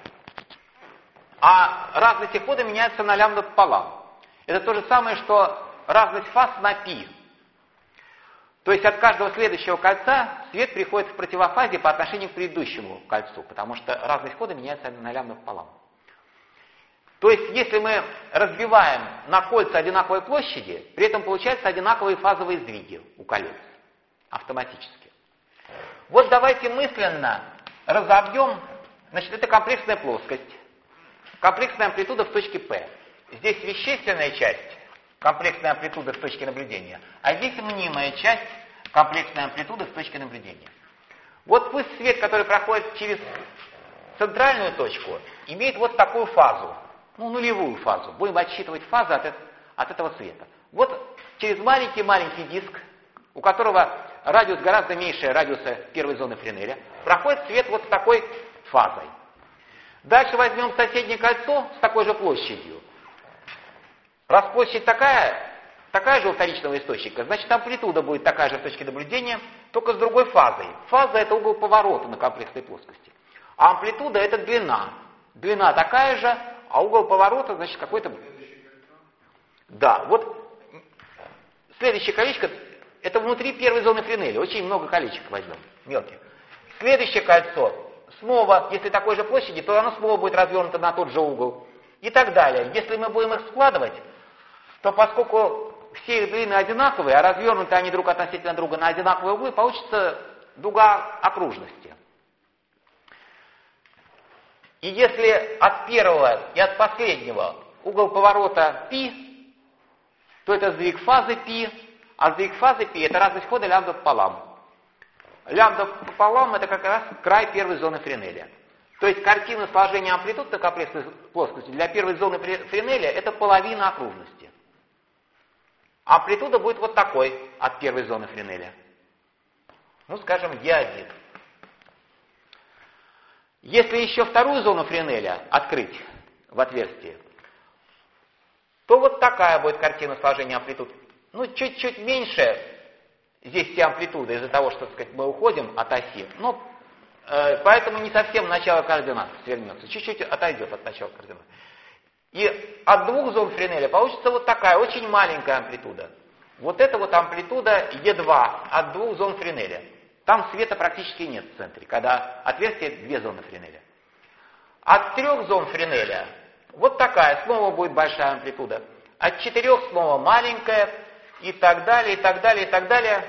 а разность их хода меняется на лямбда пополам. Это то же самое, что разность фаз на π. То есть от каждого следующего кольца свет приходит в противофазе по отношению к предыдущему кольцу, потому что разность хода меняется на лямбда пополам. То есть если мы разбиваем на кольца одинаковой площади, при этом получаются одинаковые фазовые сдвиги у колец автоматически. Вот давайте мысленно разобьем, значит, это комплексная плоскость, комплексная амплитуда в точке P. Здесь вещественная часть, комплексная амплитуда в точке наблюдения, а здесь мнимая часть, комплексная амплитуда в точке наблюдения. Вот пусть свет, который проходит через центральную точку, имеет вот такую фазу, ну, нулевую фазу. Будем отсчитывать фазы от этого света. Вот через маленький диск, у которого радиус гораздо меньше радиуса первой зоны Френеля, проходит свет вот с такой фазой. Дальше возьмем соседнее кольцо с такой же площадью. Раз площадь такая же у вторичного источника, значит амплитуда будет такая же с точки наблюдения, только с другой фазой. Фаза это угол поворота на комплексной плоскости. А амплитуда это длина. Длина такая же, а угол поворота, значит, какой-то... Да, вот следующее колечко, это внутри первой зоны Френеля. Очень много колечек возьмем, мелких. Следующее кольцо, снова, если такой же площади, то оно снова будет развернуто на тот же угол. И так далее. Если мы будем их складывать, то поскольку все их длины одинаковые, а развернуты они друг относительно друга на одинаковые углы, получится дуга окружности. И если от первого и от последнего угол поворота π, то это сдвиг фазы π, а сдвиг фазы π это разность хода лямбда пополам. Лямбда пополам это как раз край первой зоны Френеля. То есть картина сложения амплитуд на комплексной плоскости для первой зоны Френеля это половина окружности. Амплитуда будет вот такой от первой зоны Френеля. Ну, скажем, Е1. Если еще вторую зону Френеля открыть в отверстие, то вот такая будет картина сложения амплитуд. Ну, чуть-чуть меньше здесь все амплитуды из-за того, что, так сказать, мы уходим от оси. Но поэтому не совсем начало координат свернется. Чуть-чуть отойдет от начала координат. И от двух зон Френеля получится вот такая очень маленькая амплитуда. Вот это вот амплитуда Е2 от двух зон Френеля. Там света практически нет в центре, когда отверстие две зоны Френеля. От трех зон Френеля Вот такая снова будет большая амплитуда. От 4 снова маленькая и так далее, и так далее, и так далее.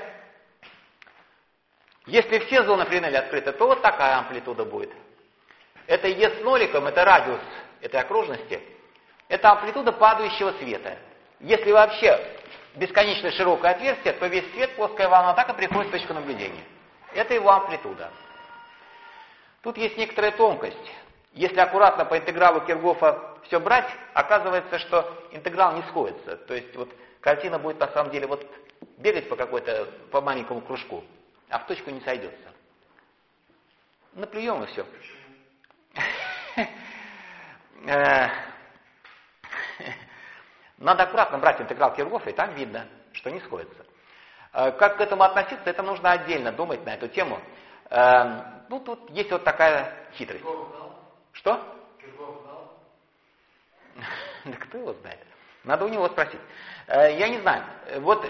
Если все зоны Френеля открыты, то вот такая амплитуда будет. Это Е с ноликом, это радиус этой окружности. Это амплитуда падающего света. Если вообще бесконечно широкое отверстие, то весь свет, плоская волна, так и приходит в точку наблюдения. Это его амплитуда. Тут есть некоторая тонкость. Если аккуратно по интегралу Киргофа все брать, оказывается, что интеграл не сходится. То есть вот картина будет на самом деле вот бегать по маленькому кружку, а в точку не сойдется. Наплюем и все. Надо аккуратно брать интеграл Киргофа, и там видно, что не сходится. Как к этому относиться, это нужно отдельно думать на эту тему. Ну, тут есть вот такая хитрость. Что? Да кто его знает? Надо у него спросить. Я не знаю. Вот,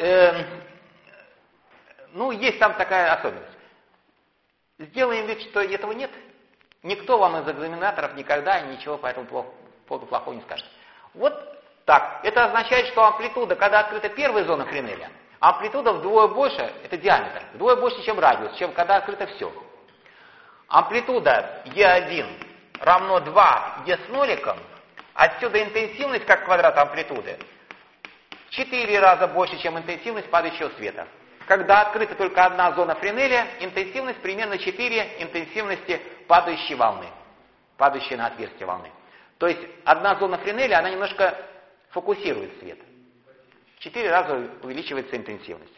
ну, есть там такая особенность. Сделаем вид, что этого нет. Никто вам из экзаменаторов никогда ничего по этому поводу плохого не скажет. Вот так. Это означает, что амплитуда, когда открыта первая зона Френеля, амплитуда вдвое больше, это диаметр, вдвое больше, чем радиус, чем когда открыто все. Амплитуда Е1 равно 2 Е с ноликом, отсюда интенсивность как квадрат амплитуды в 4 раза больше, чем интенсивность падающего света. Когда открыта только одна зона Френеля, интенсивность примерно 4 интенсивности падающей волны, падающей на отверстие волны. То есть одна зона Френеля, она немножко фокусирует свет. В 4 раза увеличивается интенсивность.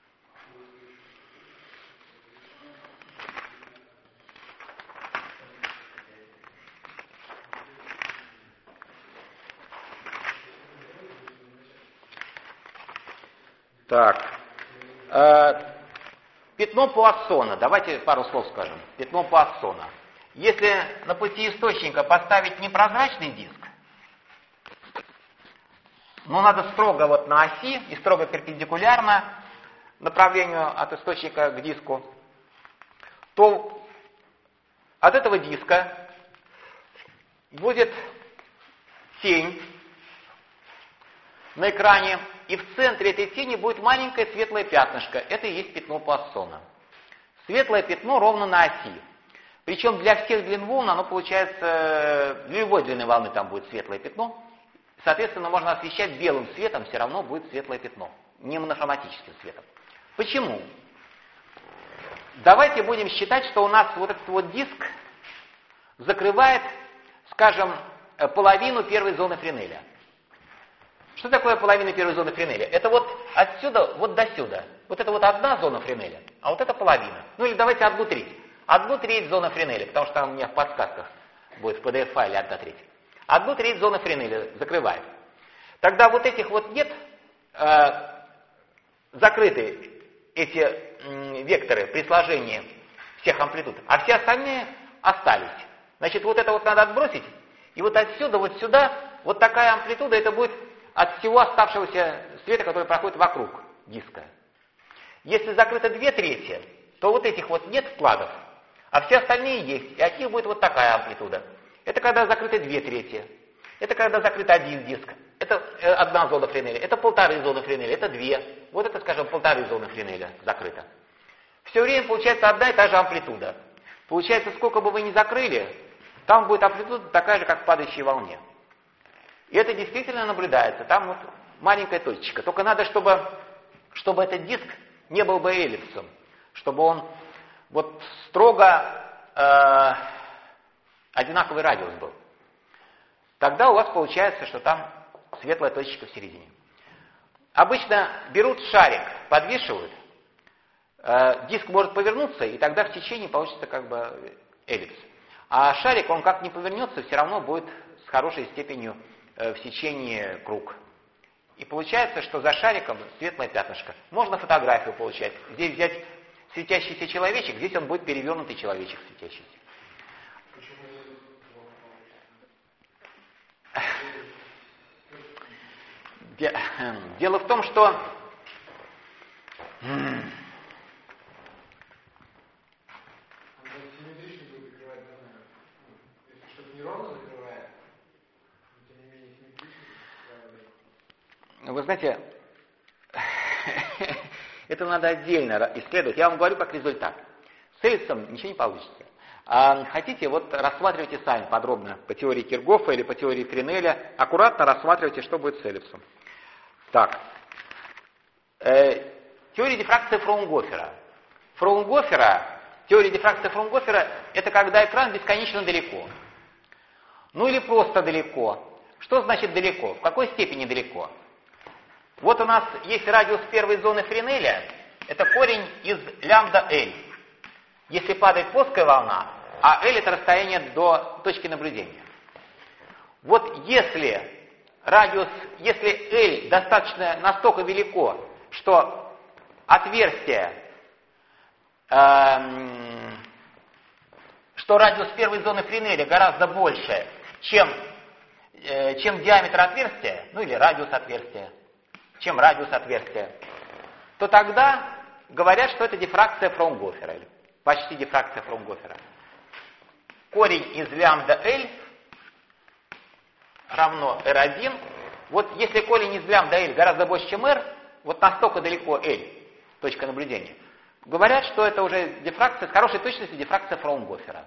Так. Пятно Пуассона. Давайте пару слов скажем. Пятно Пуассона. Если на пути источника поставить непрозрачный диск, но надо строго вот на оси и строго перпендикулярно направлению от источника к диску, то от этого диска будет тень на экране, и в центре этой тени будет маленькое светлое пятнышко. Это и есть пятно Пуассона. Светлое пятно ровно на оси. Причем для всех длин волн оно получается, для любой длины волны там будет светлое пятно. Соответственно, можно освещать белым светом, все равно будет светлое пятно. Не монохроматическим светом. Почему? Давайте будем считать, что у нас вот этот вот диск закрывает, скажем, половину первой зоны Френеля. Что такое половина первой зоны Френеля? Это вот отсюда вот до сюда. Вот это вот одна зона Френеля, а вот это половина. Ну или давайте 1/3. 1/3 зона Френеля, потому что там у меня в подсказках будет в PDF-файле 1/3. 1/3 зона Френеля закрывает. Тогда вот этих вот нет, закрыты эти векторы при сложении всех амплитуд, а все остальные остались. Значит, вот это вот надо отбросить, и вот отсюда вот сюда вот такая амплитуда, это будет от всего оставшегося света, который проходит вокруг диска. Если закрыто 2/3, то вот этих вот нет вкладов, а все остальные есть, и от них будет вот такая амплитуда. Это когда закрыты 2/3. Это когда закрыт один диск. Это одна зона Френеля. Это 1,5 зоны Френеля. Это 2. Вот это, скажем, 1,5 зоны Френеля закрыто. Все время получается одна и та же амплитуда. Получается, сколько бы вы ни закрыли, там будет амплитуда такая же, как в падающей волне. И это действительно наблюдается. Там вот маленькая точечка. Только надо, чтобы этот диск не был бы эллипсом. Чтобы он вот строго одинаковый радиус был. Тогда у вас получается, что там светлая точечка в середине. Обычно берут шарик, подвешивают, диск может повернуться, и тогда в течение получится как бы эллипс. А шарик, он как ни повернется, все равно будет с хорошей степенью в сечении круг. И получается, что за шариком светлое пятнышко. Можно фотографию получать. Здесь взять светящийся человечек, здесь он будет перевернутый человечек светящийся. Дело в том, что Вы знаете, это надо отдельно исследовать. Я вам говорю как результат. С эллипсом ничего не получится. А хотите, вот рассматривайте сами подробно по теории Киргофа или по теории Френеля. Аккуратно рассматривайте, что будет с эллипсом. Так. Теория дифракции Фраунгофера. Теория дифракции Фраунгофера – это когда экран бесконечно далеко. Ну или просто далеко. Что значит далеко? В какой степени далеко? Вот у нас есть радиус первой зоны Френеля, это корень из лямбда L. Если падает плоская волна, а L это расстояние до точки наблюдения. Вот если L достаточно настолько велико, что отверстие, что радиус первой зоны Френеля гораздо больше, чем диаметр отверстия, ну или радиус отверстия, то тогда говорят, что это дифракция Фраунгофера, или почти дифракция Фраунгофера. Корень из лямбда L равно R1. Вот если корень из лямбда L гораздо больше, чем R, вот настолько далеко L, точка наблюдения, говорят, что это уже дифракция, с хорошей точностью дифракция Фраунгофера.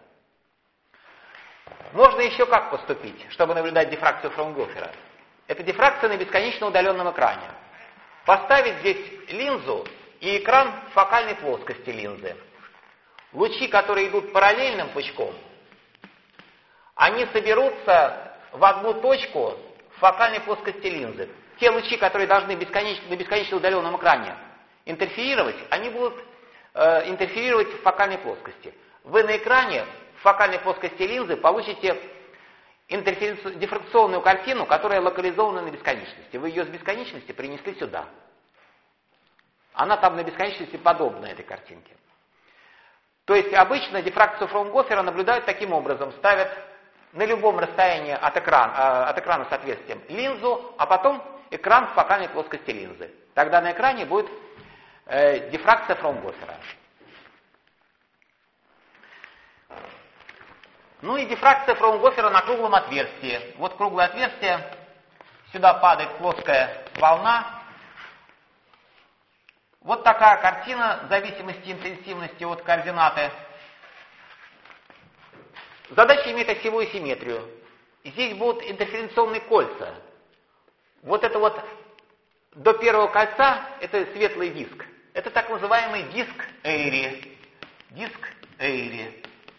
Можно еще как поступить, чтобы наблюдать дифракцию Фраунгофера? Это дифракция на бесконечно удаленном экране. Поставить здесь линзу и экран в фокальной плоскости линзы. Лучи, которые идут параллельным пучком, они соберутся в одну точку в фокальной плоскости линзы. Те лучи, которые должны на бесконечно удаленном экране интерферировать, они будут интерферировать в фокальной плоскости. Вы на экране в фокальной плоскости линзы получите дифракционную картину, которая локализована на бесконечности. Вы ее с бесконечности принесли сюда. Она там на бесконечности подобна этой картинке. То есть обычно дифракцию Фраунгофера наблюдают таким образом. Ставят на любом расстоянии от экрана с отверстием линзу, а потом экран в фокальной плоскости линзы. Тогда на экране будет дифракция Фраунгофера. Ну и дифракция Фраунгофера на круглом отверстии. Вот круглое отверстие, сюда падает плоская волна. Вот такая картина в зависимости интенсивности от координаты. Задача имеет осевую симметрию. Здесь будут интерференционные кольца. Вот это вот до первого кольца, это светлый диск. Это так называемый диск Эйри. Диск Эйри.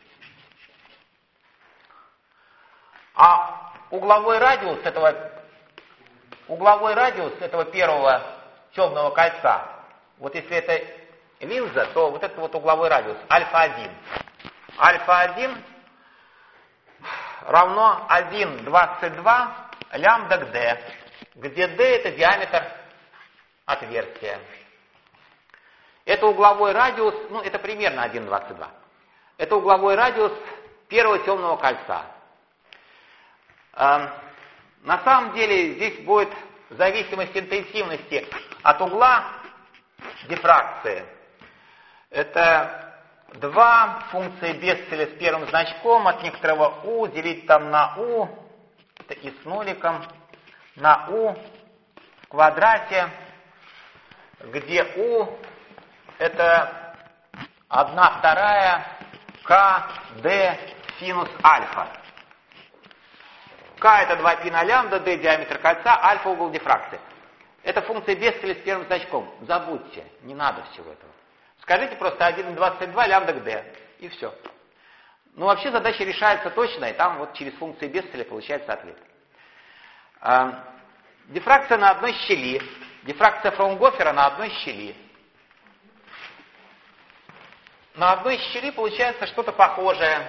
А угловой радиус этого первого темного кольца, вот если это линза, то вот это вот угловой радиус, альфа-1. Альфа-1 равно 1,22 лямбда к d, где d это диаметр отверстия. Это угловой радиус, ну это примерно 1,22. Это угловой радиус первого темного кольца. На самом деле здесь будет зависимость интенсивности от угла дифракции. Это 2 функции Бесселя с первым значком от некоторого u делить там на u, это и с ноликом, на u в квадрате, где u это 1/2 kd синус альфа. К это 2π на лямбда, d диаметр кольца, альфа угол дифракции. Это функция Бесселя с первым значком. Забудьте, не надо всего этого. Скажите просто 1,22 лямбда к d, и все. Ну, вообще задача решается точно, и там вот через функции Бесселя получается ответ. Дифракция на одной щели. Дифракция Фраунгофера на одной щели. На одной щели получается что-то похожее.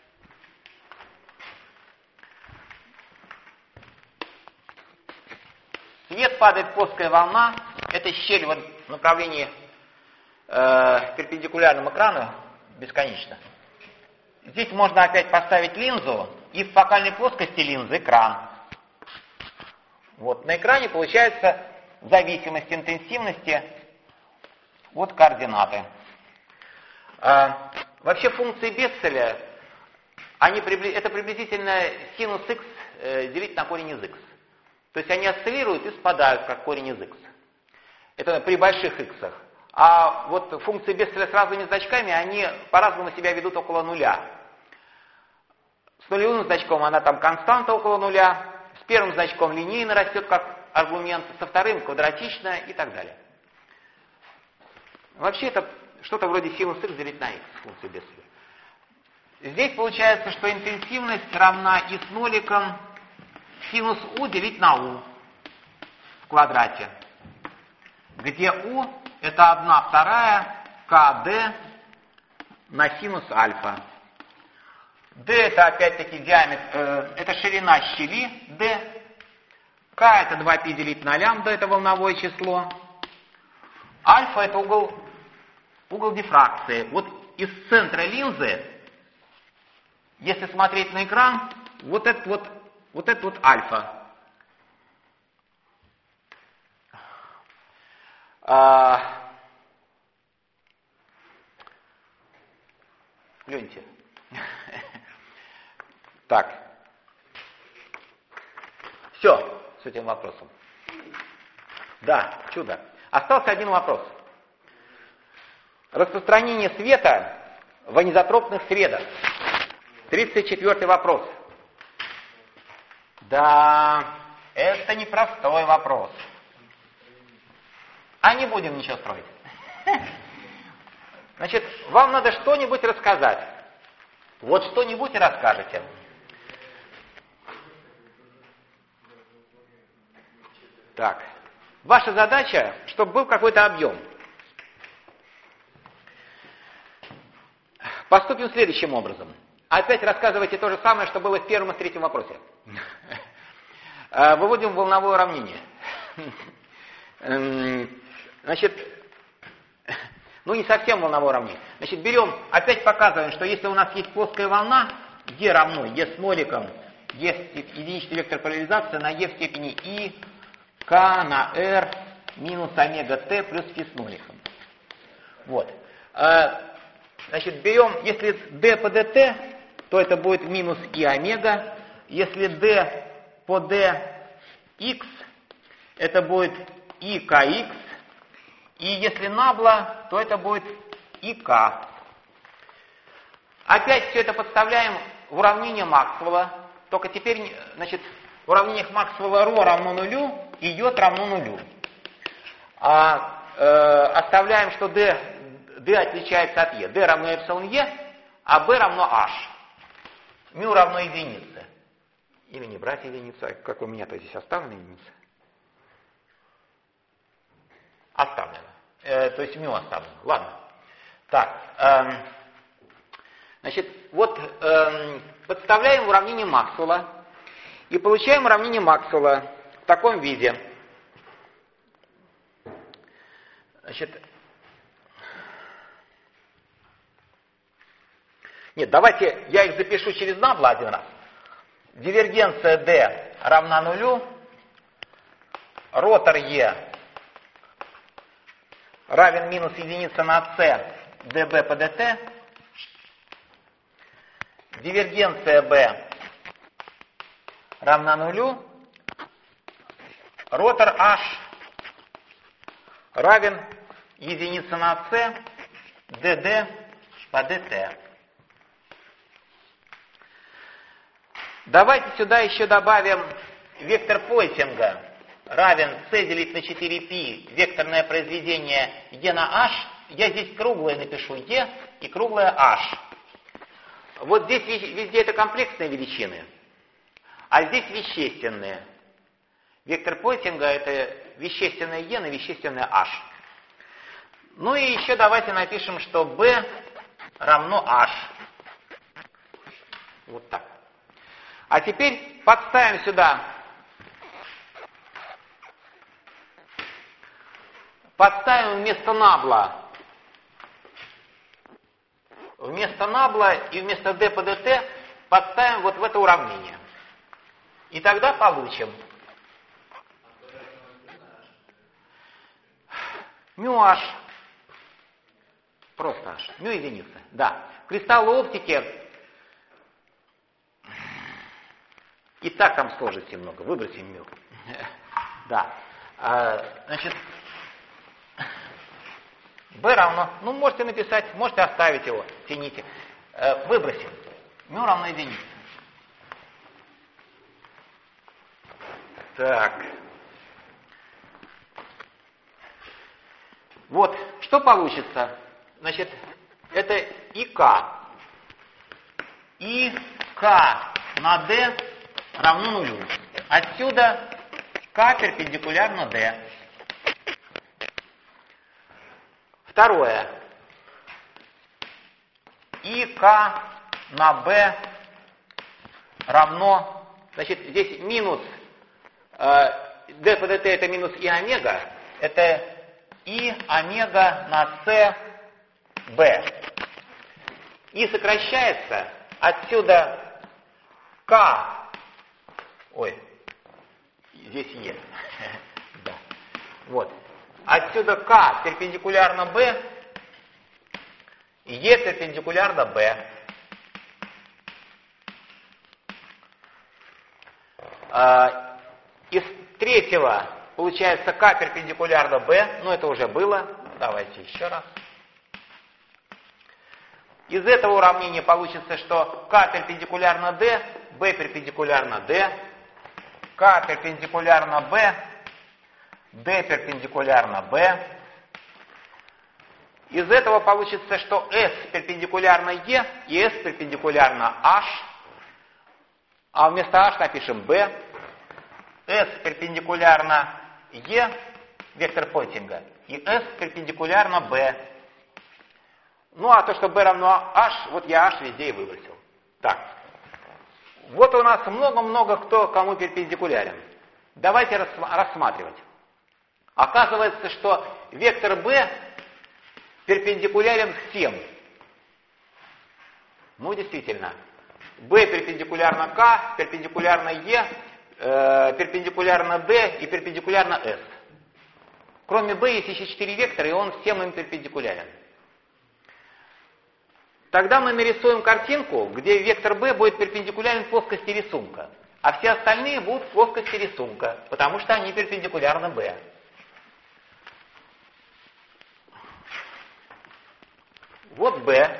Свет падает плоская волна, это щель в направлении перпендикулярному экрану бесконечно. Здесь можно опять поставить линзу и в фокальной плоскости линзы экран. Вот на экране получается зависимость интенсивности от координаты. Вообще функции Бесселя, это приблизительно синус x делить на корень из x. То есть они осциллируют и спадают, как корень из x. Это при больших x. А вот функции Бесселя с разными значками, они по-разному себя ведут около нуля. С нулевым значком она там константа около нуля, с первым значком линейно растет как аргумент, со вторым квадратично и так далее. Вообще это что-то вроде синус x делить на x, функции Бесселя. Здесь получается, что интенсивность равна и с ноликом синус u делить на u в квадрате, где u это 1/2 kd на синус альфа. d это опять-таки диаметр, это ширина щели d, k это 2π делить на лямбда, это волновое число, альфа это угол дифракции. Вот из центра линзы, если смотреть на экран, вот это альфа. Гляньте. Так. Все с этим вопросом. Да, чудо. Остался один вопрос. Распространение света в анизотропных средах. 34-й вопрос. Да, это непростой вопрос. А не будем ничего строить. Значит, вам надо что-нибудь рассказать. Вот что-нибудь и расскажете. Так. Ваша задача, чтобы был какой-то объем. Поступим следующим образом. Опять рассказывайте то же самое, что было в первом и в третьем вопросе. Выводим волновое уравнение. Значит, не совсем волновое уравнение. Значит, берем, опять показываем, что если у нас есть плоская волна, e равно e с ноликом, e единичный вектор поляризации на e в степени i, k на r минус омега t плюс φ с ноликом. Вот. Значит, берем, если d по dt, то это будет минус и омега. Если d по dx, это будет и kx. И если набло, то это будет и k. Опять все это подставляем в уравнение Максвелла. Только теперь, значит, в уравнениях Максвелла ρ равно нулю и йод равно нулю. Оставляем, что d отличается от e. d равно эпсилон e, а b равно h. Мю равно единице. Или не брать единицу, как у меня-то здесь оставлена единица. Оставлено. То есть мю оставлено. Ладно. Так. Значит, вот подставляем уравнение Максвелла и получаем уравнение Максвелла в таком виде. Значит, нет, давайте я их запишу через набло один раз. Дивергенция D равна нулю, ротор E равен минус единица на c dB по dt, дивергенция B равна нулю, ротор H равен единица на c dd по dt. Давайте сюда еще добавим вектор Пойтинга равен c делить на 4π, векторное произведение e на h. Я здесь круглое напишу e и круглое h. Вот здесь везде это комплексные величины, а здесь вещественные. Вектор Пойтинга это вещественное e на вещественное h. Ну и еще давайте напишем, что b равно h. Вот так. А теперь подставим сюда. Подставим вместо набла и вместо d по dt подставим вот в это уравнение. И тогда получим μ h. Просто h. Мю единица. Да. В кристалловой оптике и так там сложности много. Выбросим мю. Да. Значит, b равно, ну можете написать, можете оставить его, тяните. Выбросим. μ равно единице. Так. Вот, что получится? Значит, это ИК. ИК на D равно нулю. Отсюда К перпендикулярно D. Второе. ИК на B равно, значит, здесь минус D по dt это минус И омега, это И омега на С B. И сокращается отсюда К, ой, здесь Е, да, вот, отсюда К перпендикулярно B, Е перпендикулярно B. Из третьего получается К перпендикулярно B, но это уже было. Давайте еще раз. Из этого уравнения получится, что К перпендикулярно D, B перпендикулярно D, К перпендикулярно B, D перпендикулярно B. Из этого получится, что S перпендикулярно E и S перпендикулярно H, а вместо H напишем B. S перпендикулярно E, вектор Пойтинга, и S перпендикулярно B. Ну, а то, что B равно H, вот я H везде и выбросил. Так. Вот у нас много-много кто кому перпендикулярен. Давайте рассматривать. Оказывается, что вектор B перпендикулярен всем. Ну, действительно. B перпендикулярно К, перпендикулярно Е, перпендикулярно D и перпендикулярно S. Кроме B есть еще 4 вектора, и он всем им перпендикулярен. Тогда мы нарисуем картинку, где вектор B будет перпендикулярен плоскости рисунка, а все остальные будут в плоскости рисунка, потому что они перпендикулярны B. Вот B.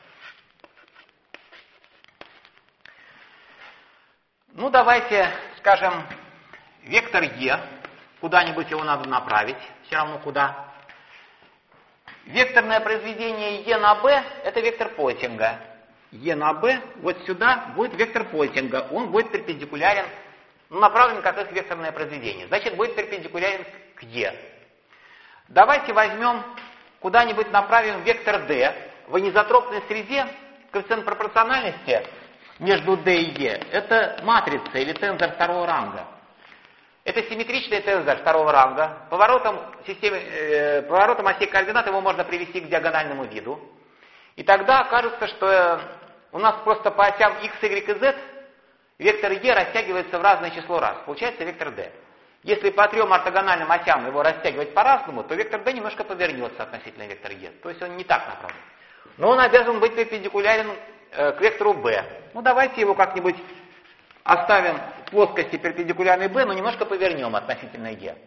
Ну, давайте скажем, вектор Е, куда-нибудь его надо направить, все равно куда. Векторное произведение Е на Б – это вектор Пойтинга. Е на Б, вот сюда будет вектор Пойтинга, он будет перпендикулярен, ну, направлен как их векторное произведение, значит, будет перпендикулярен к Е. Давайте возьмем, куда-нибудь направим вектор D в анизотропной среде, коэффициент пропорциональности между D и E – это матрица или тензор второго ранга. Это симметричный тензор второго ранга. Поворотом осей координат его можно привести к диагональному виду. И тогда окажется, что у нас просто по осям x, y и z вектор E растягивается в разное число раз. Получается вектор D. Если по трем ортогональным осям его растягивать по-разному, то вектор D немножко повернется относительно вектора E. То есть он не так направлен. Но он обязан быть перпендикулярен к вектору B. Ну давайте его как-нибудь оставим в плоскости перпендикулярной B, но немножко повернем относительно E.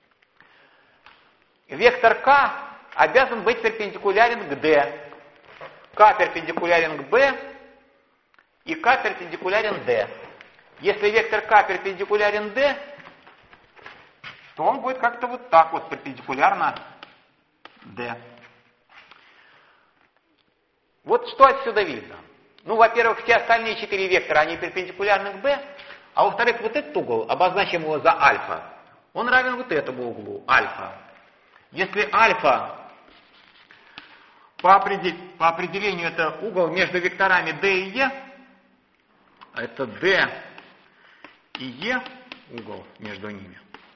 Вектор K обязан быть перпендикулярен к D. K перпендикулярен к B и K перпендикулярен D. Если вектор K перпендикулярен D, то он будет как-то вот так вот перпендикулярно D. Вот что отсюда видно. Ну, во-первых, все остальные 4 вектора, они перпендикулярны к B, а во-вторых, вот этот угол, обозначим его за альфа, он равен вот этому углу, альфа. Если альфа по определению это угол между векторами D и E, это D и E, угол между ними,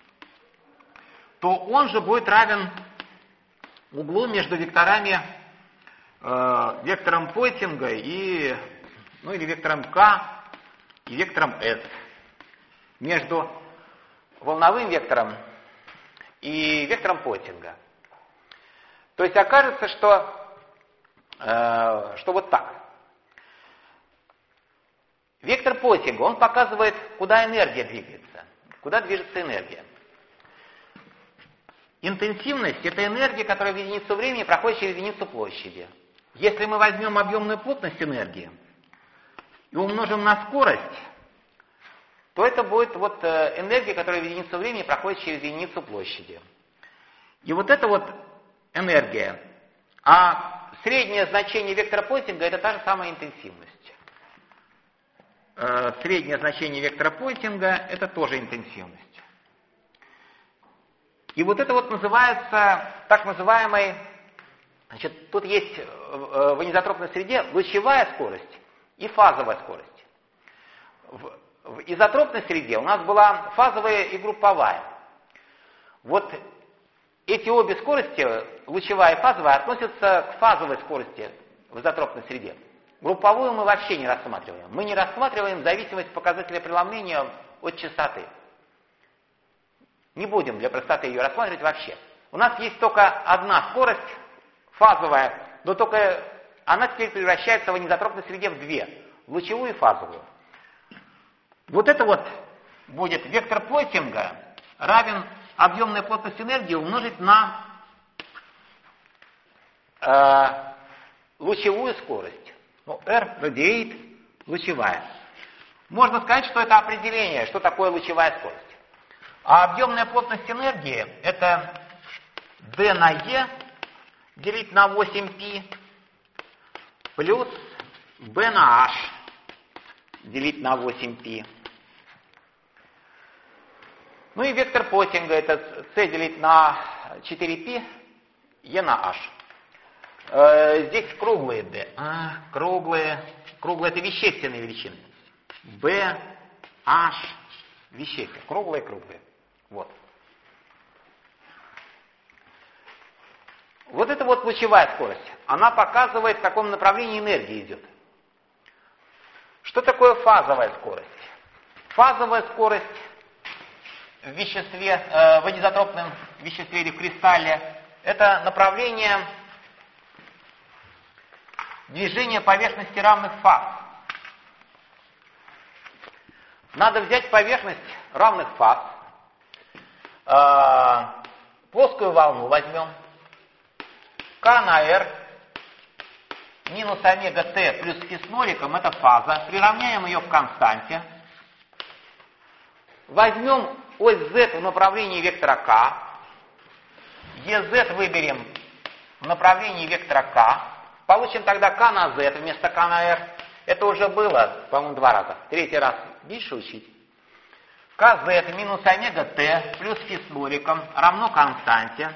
то он же будет равен углу между векторами, вектором Пойтинга и, ну или вектором K и вектором S. Между волновым вектором и вектором Пойтинга. То есть окажется, что вот так. Вектор Пойтинга, он показывает, куда энергия двигается. куда движется энергия. Интенсивность – это энергия, которая в единицу времени проходит через единицу площади. Если мы возьмем объемную плотность энергии и умножим на скорость, то это будет вот энергия, которая в единицу времени проходит через единицу площади. И вот эта вот энергия, а среднее значение вектора Пойнтинга – это та же самая интенсивность. Среднее значение вектора Пойнтинга – это тоже интенсивность. И вот это вот называется так называемой, значит, тут есть в анизотропной среде лучевая скорость и фазовая скорость. В изотропной среде у нас была фазовая и групповая. Вот эти обе скорости, лучевая и фазовая, относятся к фазовой скорости в изотропной среде. Групповую мы вообще не рассматриваем. Мы не рассматриваем зависимость показателя преломления от частоты. Не будем для простоты ее рассматривать вообще. У нас есть только одна скорость, фазовая, но только она теперь превращается в анизотропной среде в две, в лучевую и фазовую. Вот это вот будет вектор Пойнтинга равен объемной плотности энергии умножить на лучевую скорость. Ну, R радиейт лучевая. Можно сказать, что это определение, что такое лучевая скорость. А объемная плотность энергии – это d на e делить на 8π плюс b на h делить на 8π. Ну и вектор Пойнтинга – это c делить на 4π, e на h. Здесь круглые d. Круглые – это вещественные величины. b, h – вещественные. Круглые. Вот. Вот это вот лучевая скорость. Она показывает, в каком направлении энергия идет. Что такое фазовая скорость? Фазовая скорость в веществе, в анизотропном веществе или в кристалле, это направление движения поверхности равных фаз. Надо взять поверхность равных фаз, плоскую волну возьмем, k на r минус омега t плюс φ с ноликом, это фаза, приравняем ее к константе, возьмем ось z в направлении вектора k, ez выберем в направлении вектора k, получим тогда k на z вместо k на r. Это уже было, по-моему, 2 раза. 3-й раз меньше учить. kz минус омега t плюс φ с ноликом равно константе.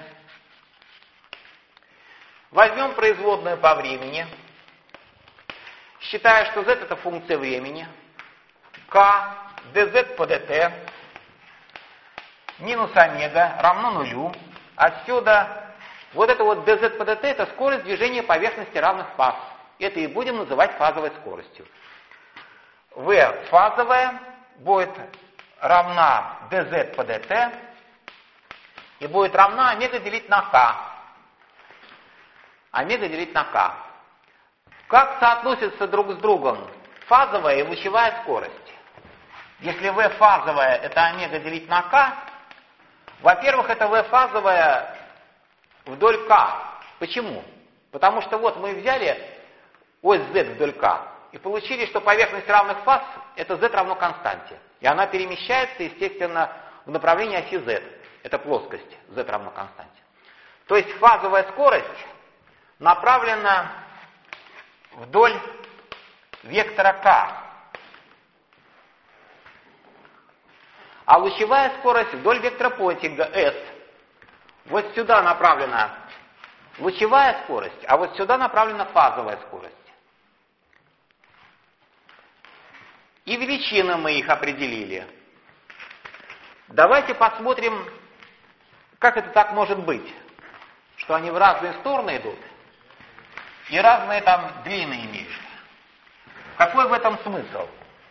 Возьмем производную по времени, считая, что z это функция времени, k dz по dt минус омега равно нулю. Отсюда вот это вот dz по dt это скорость движения поверхности равных фаз. Это и будем называть фазовой скоростью. V фазовая будет равна dz по dt и будет равна омега делить на k. Омега делить на k. Как соотносятся друг с другом фазовая и лучевая скорость? Если V фазовая это омега делить на k, во-первых, это V фазовая вдоль k. Почему? Потому что вот мы взяли ось z вдоль k и получили, что поверхность равных фаз это z равно константе. И она перемещается, естественно, в направлении оси z. Это плоскость z равно константе. То есть фазовая скорость направлена вдоль вектора k. А лучевая скорость вдоль вектора Пойнтинга s. Вот сюда направлена лучевая скорость, а вот сюда направлена фазовая скорость. И величины мы их определили. Давайте посмотрим, как это так может быть, что они в разные стороны идут и разные там длины имеют. Какой в этом смысл?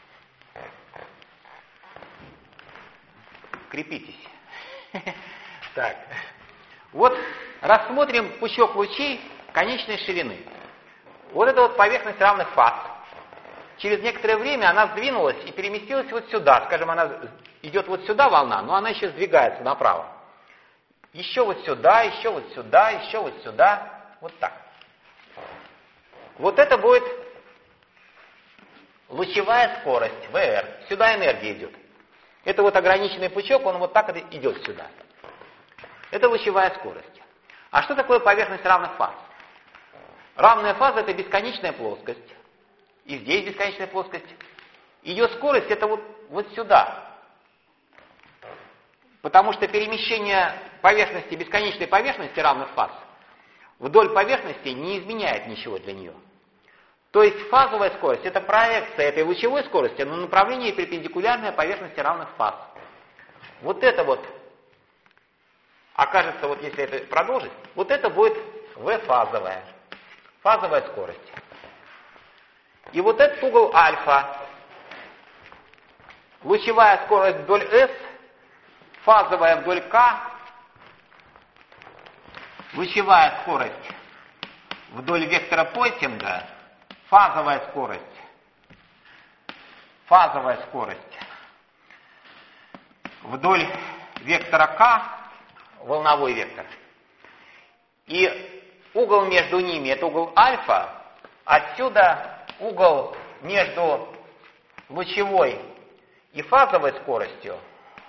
Крепитесь. Так. Вот рассмотрим пучок лучей конечной ширины. Вот это вот поверхность равных фаз. Через некоторое время она сдвинулась и переместилась вот сюда. Скажем, идет вот сюда волна, но она еще сдвигается направо. Еще вот сюда, еще вот сюда, еще вот сюда. Вот так. Вот это будет лучевая скорость, VR. Сюда энергия идет. Это вот ограниченный пучок, он вот так идет сюда. Это лучевая скорость. А что такое поверхность равных фаз? Равная фаза — это бесконечная плоскость. И здесь бесконечная плоскость. Ее скорость — это вот сюда. Потому что перемещение поверхности, бесконечной поверхности равных фаз вдоль поверхности не изменяет ничего для нее. То есть фазовая скорость — это проекция этой лучевой скорости на направлении перпендикулярной поверхности равных фаз. Вот это вот окажется, вот если это продолжить, вот это будет V-фазовая. Фазовая скорость. И вот этот угол альфа. Лучевая скорость вдоль S, фазовая вдоль K, лучевая скорость вдоль вектора Пойнтинга, фазовая скорость вдоль вектора K, волновой вектор. И угол между ними — это угол альфа. Отсюда угол между лучевой и фазовой скоростью,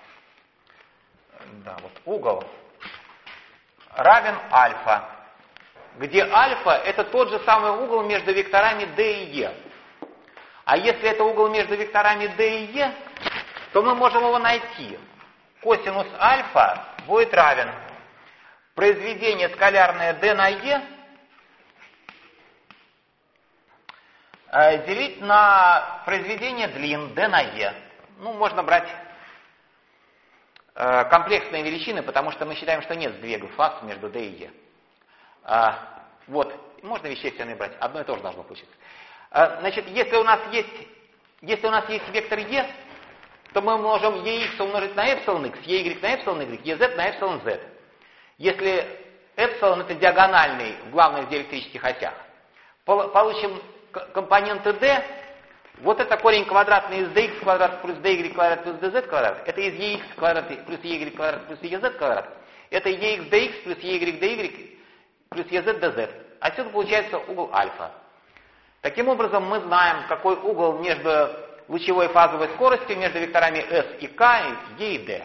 да, вот угол равен альфа, где альфа — это тот же самый угол между векторами D и E. А если это угол между векторами D и E, то мы можем его найти. Косинус альфа будет равен произведение скалярное D на E делить на произведение длин D на E. Ну, можно брать комплексные величины, потому что мы считаем, что нет сдвигов фаз между D и E. Вот, можно вещественные брать, одно и то же должно получиться. Значит, если у нас есть вектор E, то мы можем EX умножить на эпсилон X, EY на эпсилон Y, EZ на эпсилон Z. Если эпсилон — это диагональный в главных диэлектрических осях, получим компоненты D. Вот это корень квадратный из dx квадрат плюс dy квадрат плюс dz квадрат. Это из ex квадрат плюс y квадрат плюс ez квадрат. Это ex dx плюс y dy плюс ez dz. Отсюда получается угол альфа. Таким образом, мы знаем, какой угол между лучевой фазовой скоростью, между векторами s и k, e и d.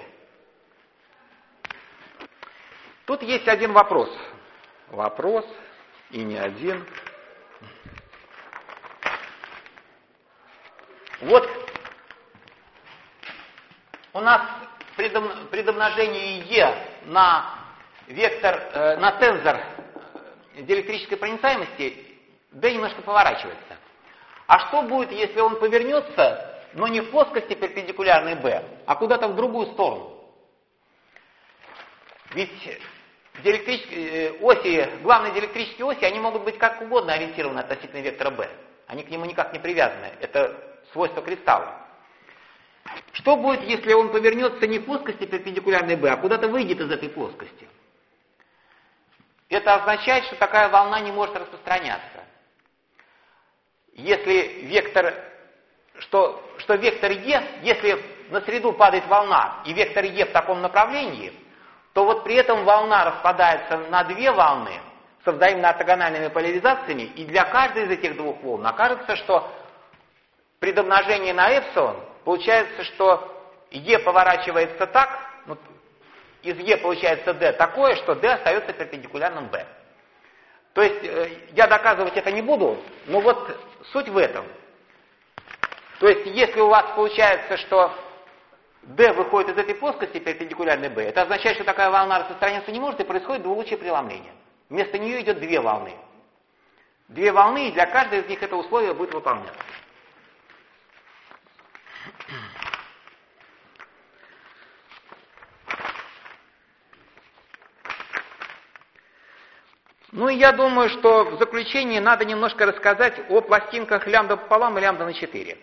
Тут есть один вопрос. Вопрос, и не один. Вот у нас при домножении E на вектор, на тензор диэлектрической проницаемости D немножко поворачивается. А что будет, если он повернется, но не в плоскости перпендикулярной B, а куда-то в другую сторону? Ведь главные диэлектрические оси, они могут быть как угодно ориентированы относительно вектора B. Они к нему никак не привязаны. Это свойство кристалла. Что будет, если он повернется не в плоскости перпендикулярной B, а куда-то выйдет из этой плоскости? Это означает, что такая волна не может распространяться. Если вектор, что вектор E, если на среду падает волна, и вектор E в таком направлении, то вот при этом волна распадается на две волны со взаимно ортогональными поляризациями, и для каждой из этих двух волн окажется, что при домножении на эпсилон получается, что E поворачивается так, ну, из E получается D такое, что D остается перпендикулярным B. То есть я доказывать это не буду, но вот суть в этом. То есть если у вас получается, что D выходит из этой плоскости перпендикулярной B, это означает, что такая волна распространяться не может, и происходит двулучие преломление. Вместо нее идет две волны. Две волны, и для каждой из них это условие будет выполняться. Ну и я думаю, что в заключении надо немножко рассказать о пластинках лямбда пополам и лямбда на 4.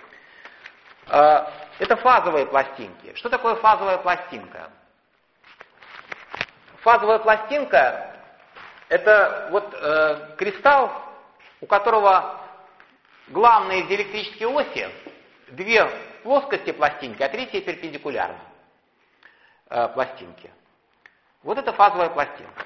Это фазовые пластинки. Что такое фазовая пластинка? Фазовая пластинка — это вот кристалл, у которого главные диэлектрические оси, две в плоскости пластинки, а третья перпендикулярно пластинке. Вот это фазовая пластинка.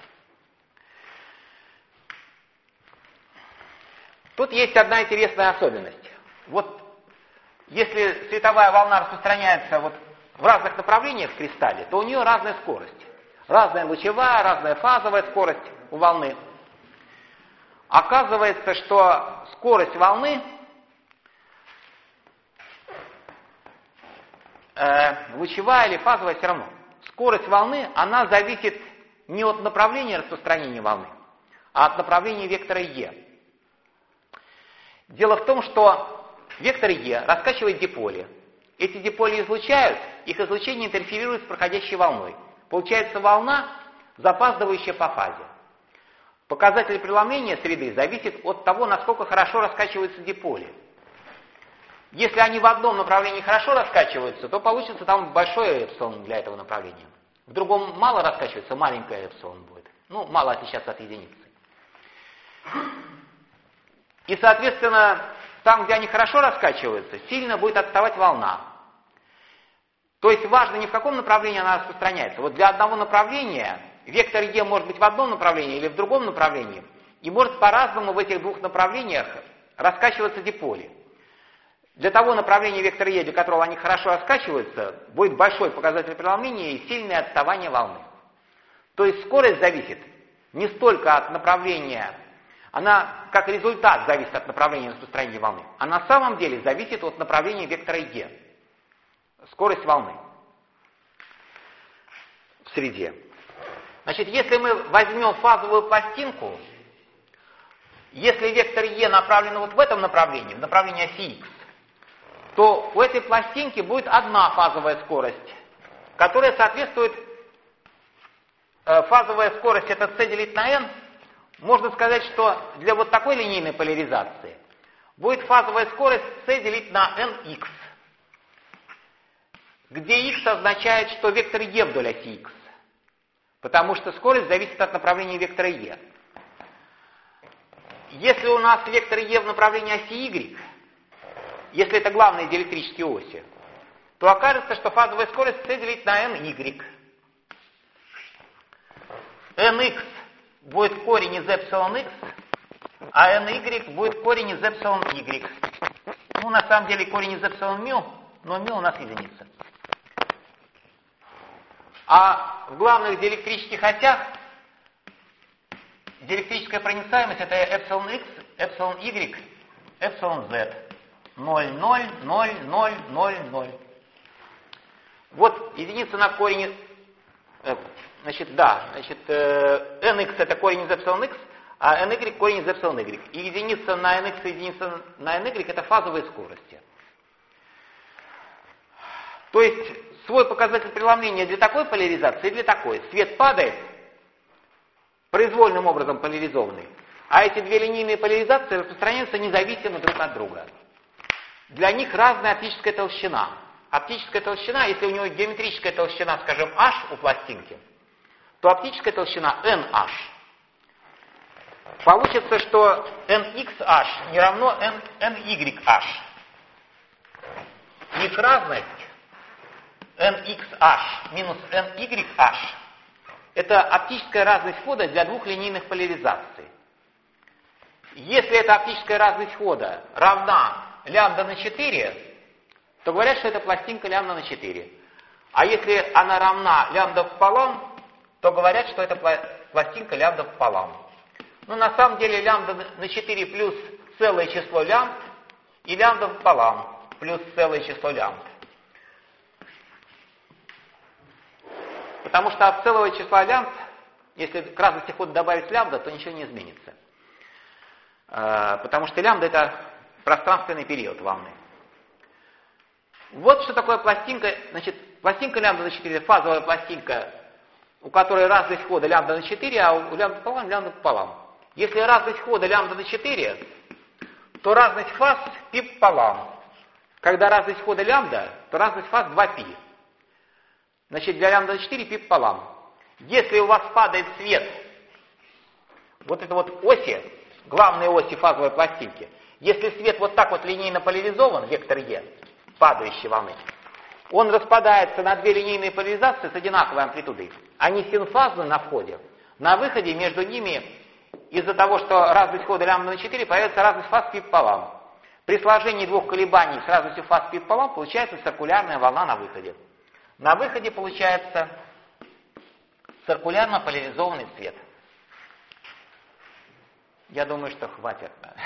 Тут есть одна интересная особенность. Вот если световая волна распространяется вот в разных направлениях в кристалле, то у нее разная скорость. Разная лучевая, разная фазовая скорость у волны. Оказывается, что скорость волны лучевая или фазовая все равно. Скорость волны, она зависит не от направления распространения волны, а от направления вектора Е. Дело в том, что вектор Е раскачивает диполи. Эти диполи излучают, их излучение интерферирует с проходящей волной. Получается волна, запаздывающая по фазе. Показатель преломления среды зависит от того, насколько хорошо раскачиваются диполи. Если они в одном направлении хорошо раскачиваются, то получится там большое эпсилон для этого направления. В другом мало раскачивается, маленькое эпсилон будет. Ну, мало отличаться от единицы. И, соответственно, там, где они хорошо раскачиваются, сильно будет отставать волна. То есть важно не в каком направлении она распространяется. Вот для одного направления вектор Е может быть в одном направлении или в другом направлении, и может по-разному в этих двух направлениях раскачиваться диполи. Для того направления вектора Е, для которого они хорошо раскачиваются, будет большой показатель преломления и сильное отставание волны. То есть скорость зависит не столько от направления, она как результат зависит от направления распространения волны, а на самом деле зависит от направления вектора Е. Скорость волны в среде. Значит, если мы возьмем фазовую пластинку, если вектор Е направлен вот в этом направлении, в направлении оси Х, то у этой пластинки будет одна фазовая скорость, которая соответствует, фазовая скорость это c делить на n, можно сказать, что для вот такой линейной поляризации будет фазовая скорость c делить на nx, где x означает, что вектор Е вдоль оси Х, потому что скорость зависит от направления вектора Е. Если у нас вектор Е в направлении оси Y, если это главные диэлектрические оси, то окажется, что фазовая скорость c делить на ny. nx будет корень из эпсилон x, а ny будет корень из эпсилон y. Ну, на самом деле корень из эпсилон μ, но μ у нас единица. А в главных диэлектрических осях диэлектрическая проницаемость это эпсилон x, эпсилон y, эпсилон z. 0, 0, 0, 0, 0, 0. Вот единица на корень, nx это корень из эпсилон x, а ny корень из эпсилон y. И единица на nx и единица на ny это фазовые скорости. То есть свой показатель преломления для такой поляризации и для такой. Свет падает, произвольным образом поляризованный, а эти две линейные поляризации распространяются независимо друг от друга. Для них разная оптическая толщина. Оптическая толщина, если у него геометрическая толщина, скажем, h у пластинки, то оптическая толщина nh. Получится, что nxh не равно nyh. Их разность nxh минус nyh это оптическая разность хода для двух линейных поляризаций. Если эта оптическая разность хода равна лямбда на 4, то говорят, что это пластинка лямбда на 4. А если она равна лямбда пополам, то говорят, что это пластинка лямбда пополам. Но на самом деле лямбда на 4 плюс целое число лямбд и лямбда пополам плюс целое число лямбд. Потому что от целого числа лямбд, если к разности хода добавить лямбда, то ничего не изменится. Потому что лямбда это пространственный период волны. Вот что такое пластинка. Значит, пластинка лямбда на 4, фазовая пластинка, у которой разность хода лямбда на 4, а у лямбда пополам лямбда пополам. Если разность хода лямбда на 4, то разность фаз π пополам. Когда разность хода лямбда, то разность фаз 2π. Значит, для лямбда на 4 π пополам. Если у вас падает свет, вот это вот оси, главные оси фазовой пластинки, если свет вот так вот линейно поляризован, вектор Е, падающей волны. Он распадается на две линейные поляризации с одинаковой амплитудой. Они синфазны на входе. На выходе между ними, из-за того, что разность хода лямбда на 4, появится разность фаз π пополам. При сложении двух колебаний с разностью фаз π пополам получается циркулярная волна на выходе. На выходе получается циркулярно поляризованный цвет. Я думаю, что хватит.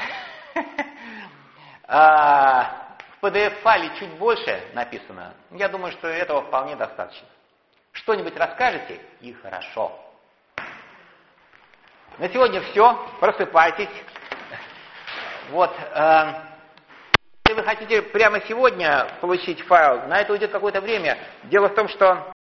В PDF-файле чуть больше написано. Я думаю, что этого вполне достаточно. Что-нибудь расскажете, и хорошо. На сегодня все. Просыпайтесь. Вот. Если вы хотите прямо сегодня получить файл, на это уйдет какое-то время. Дело в том, что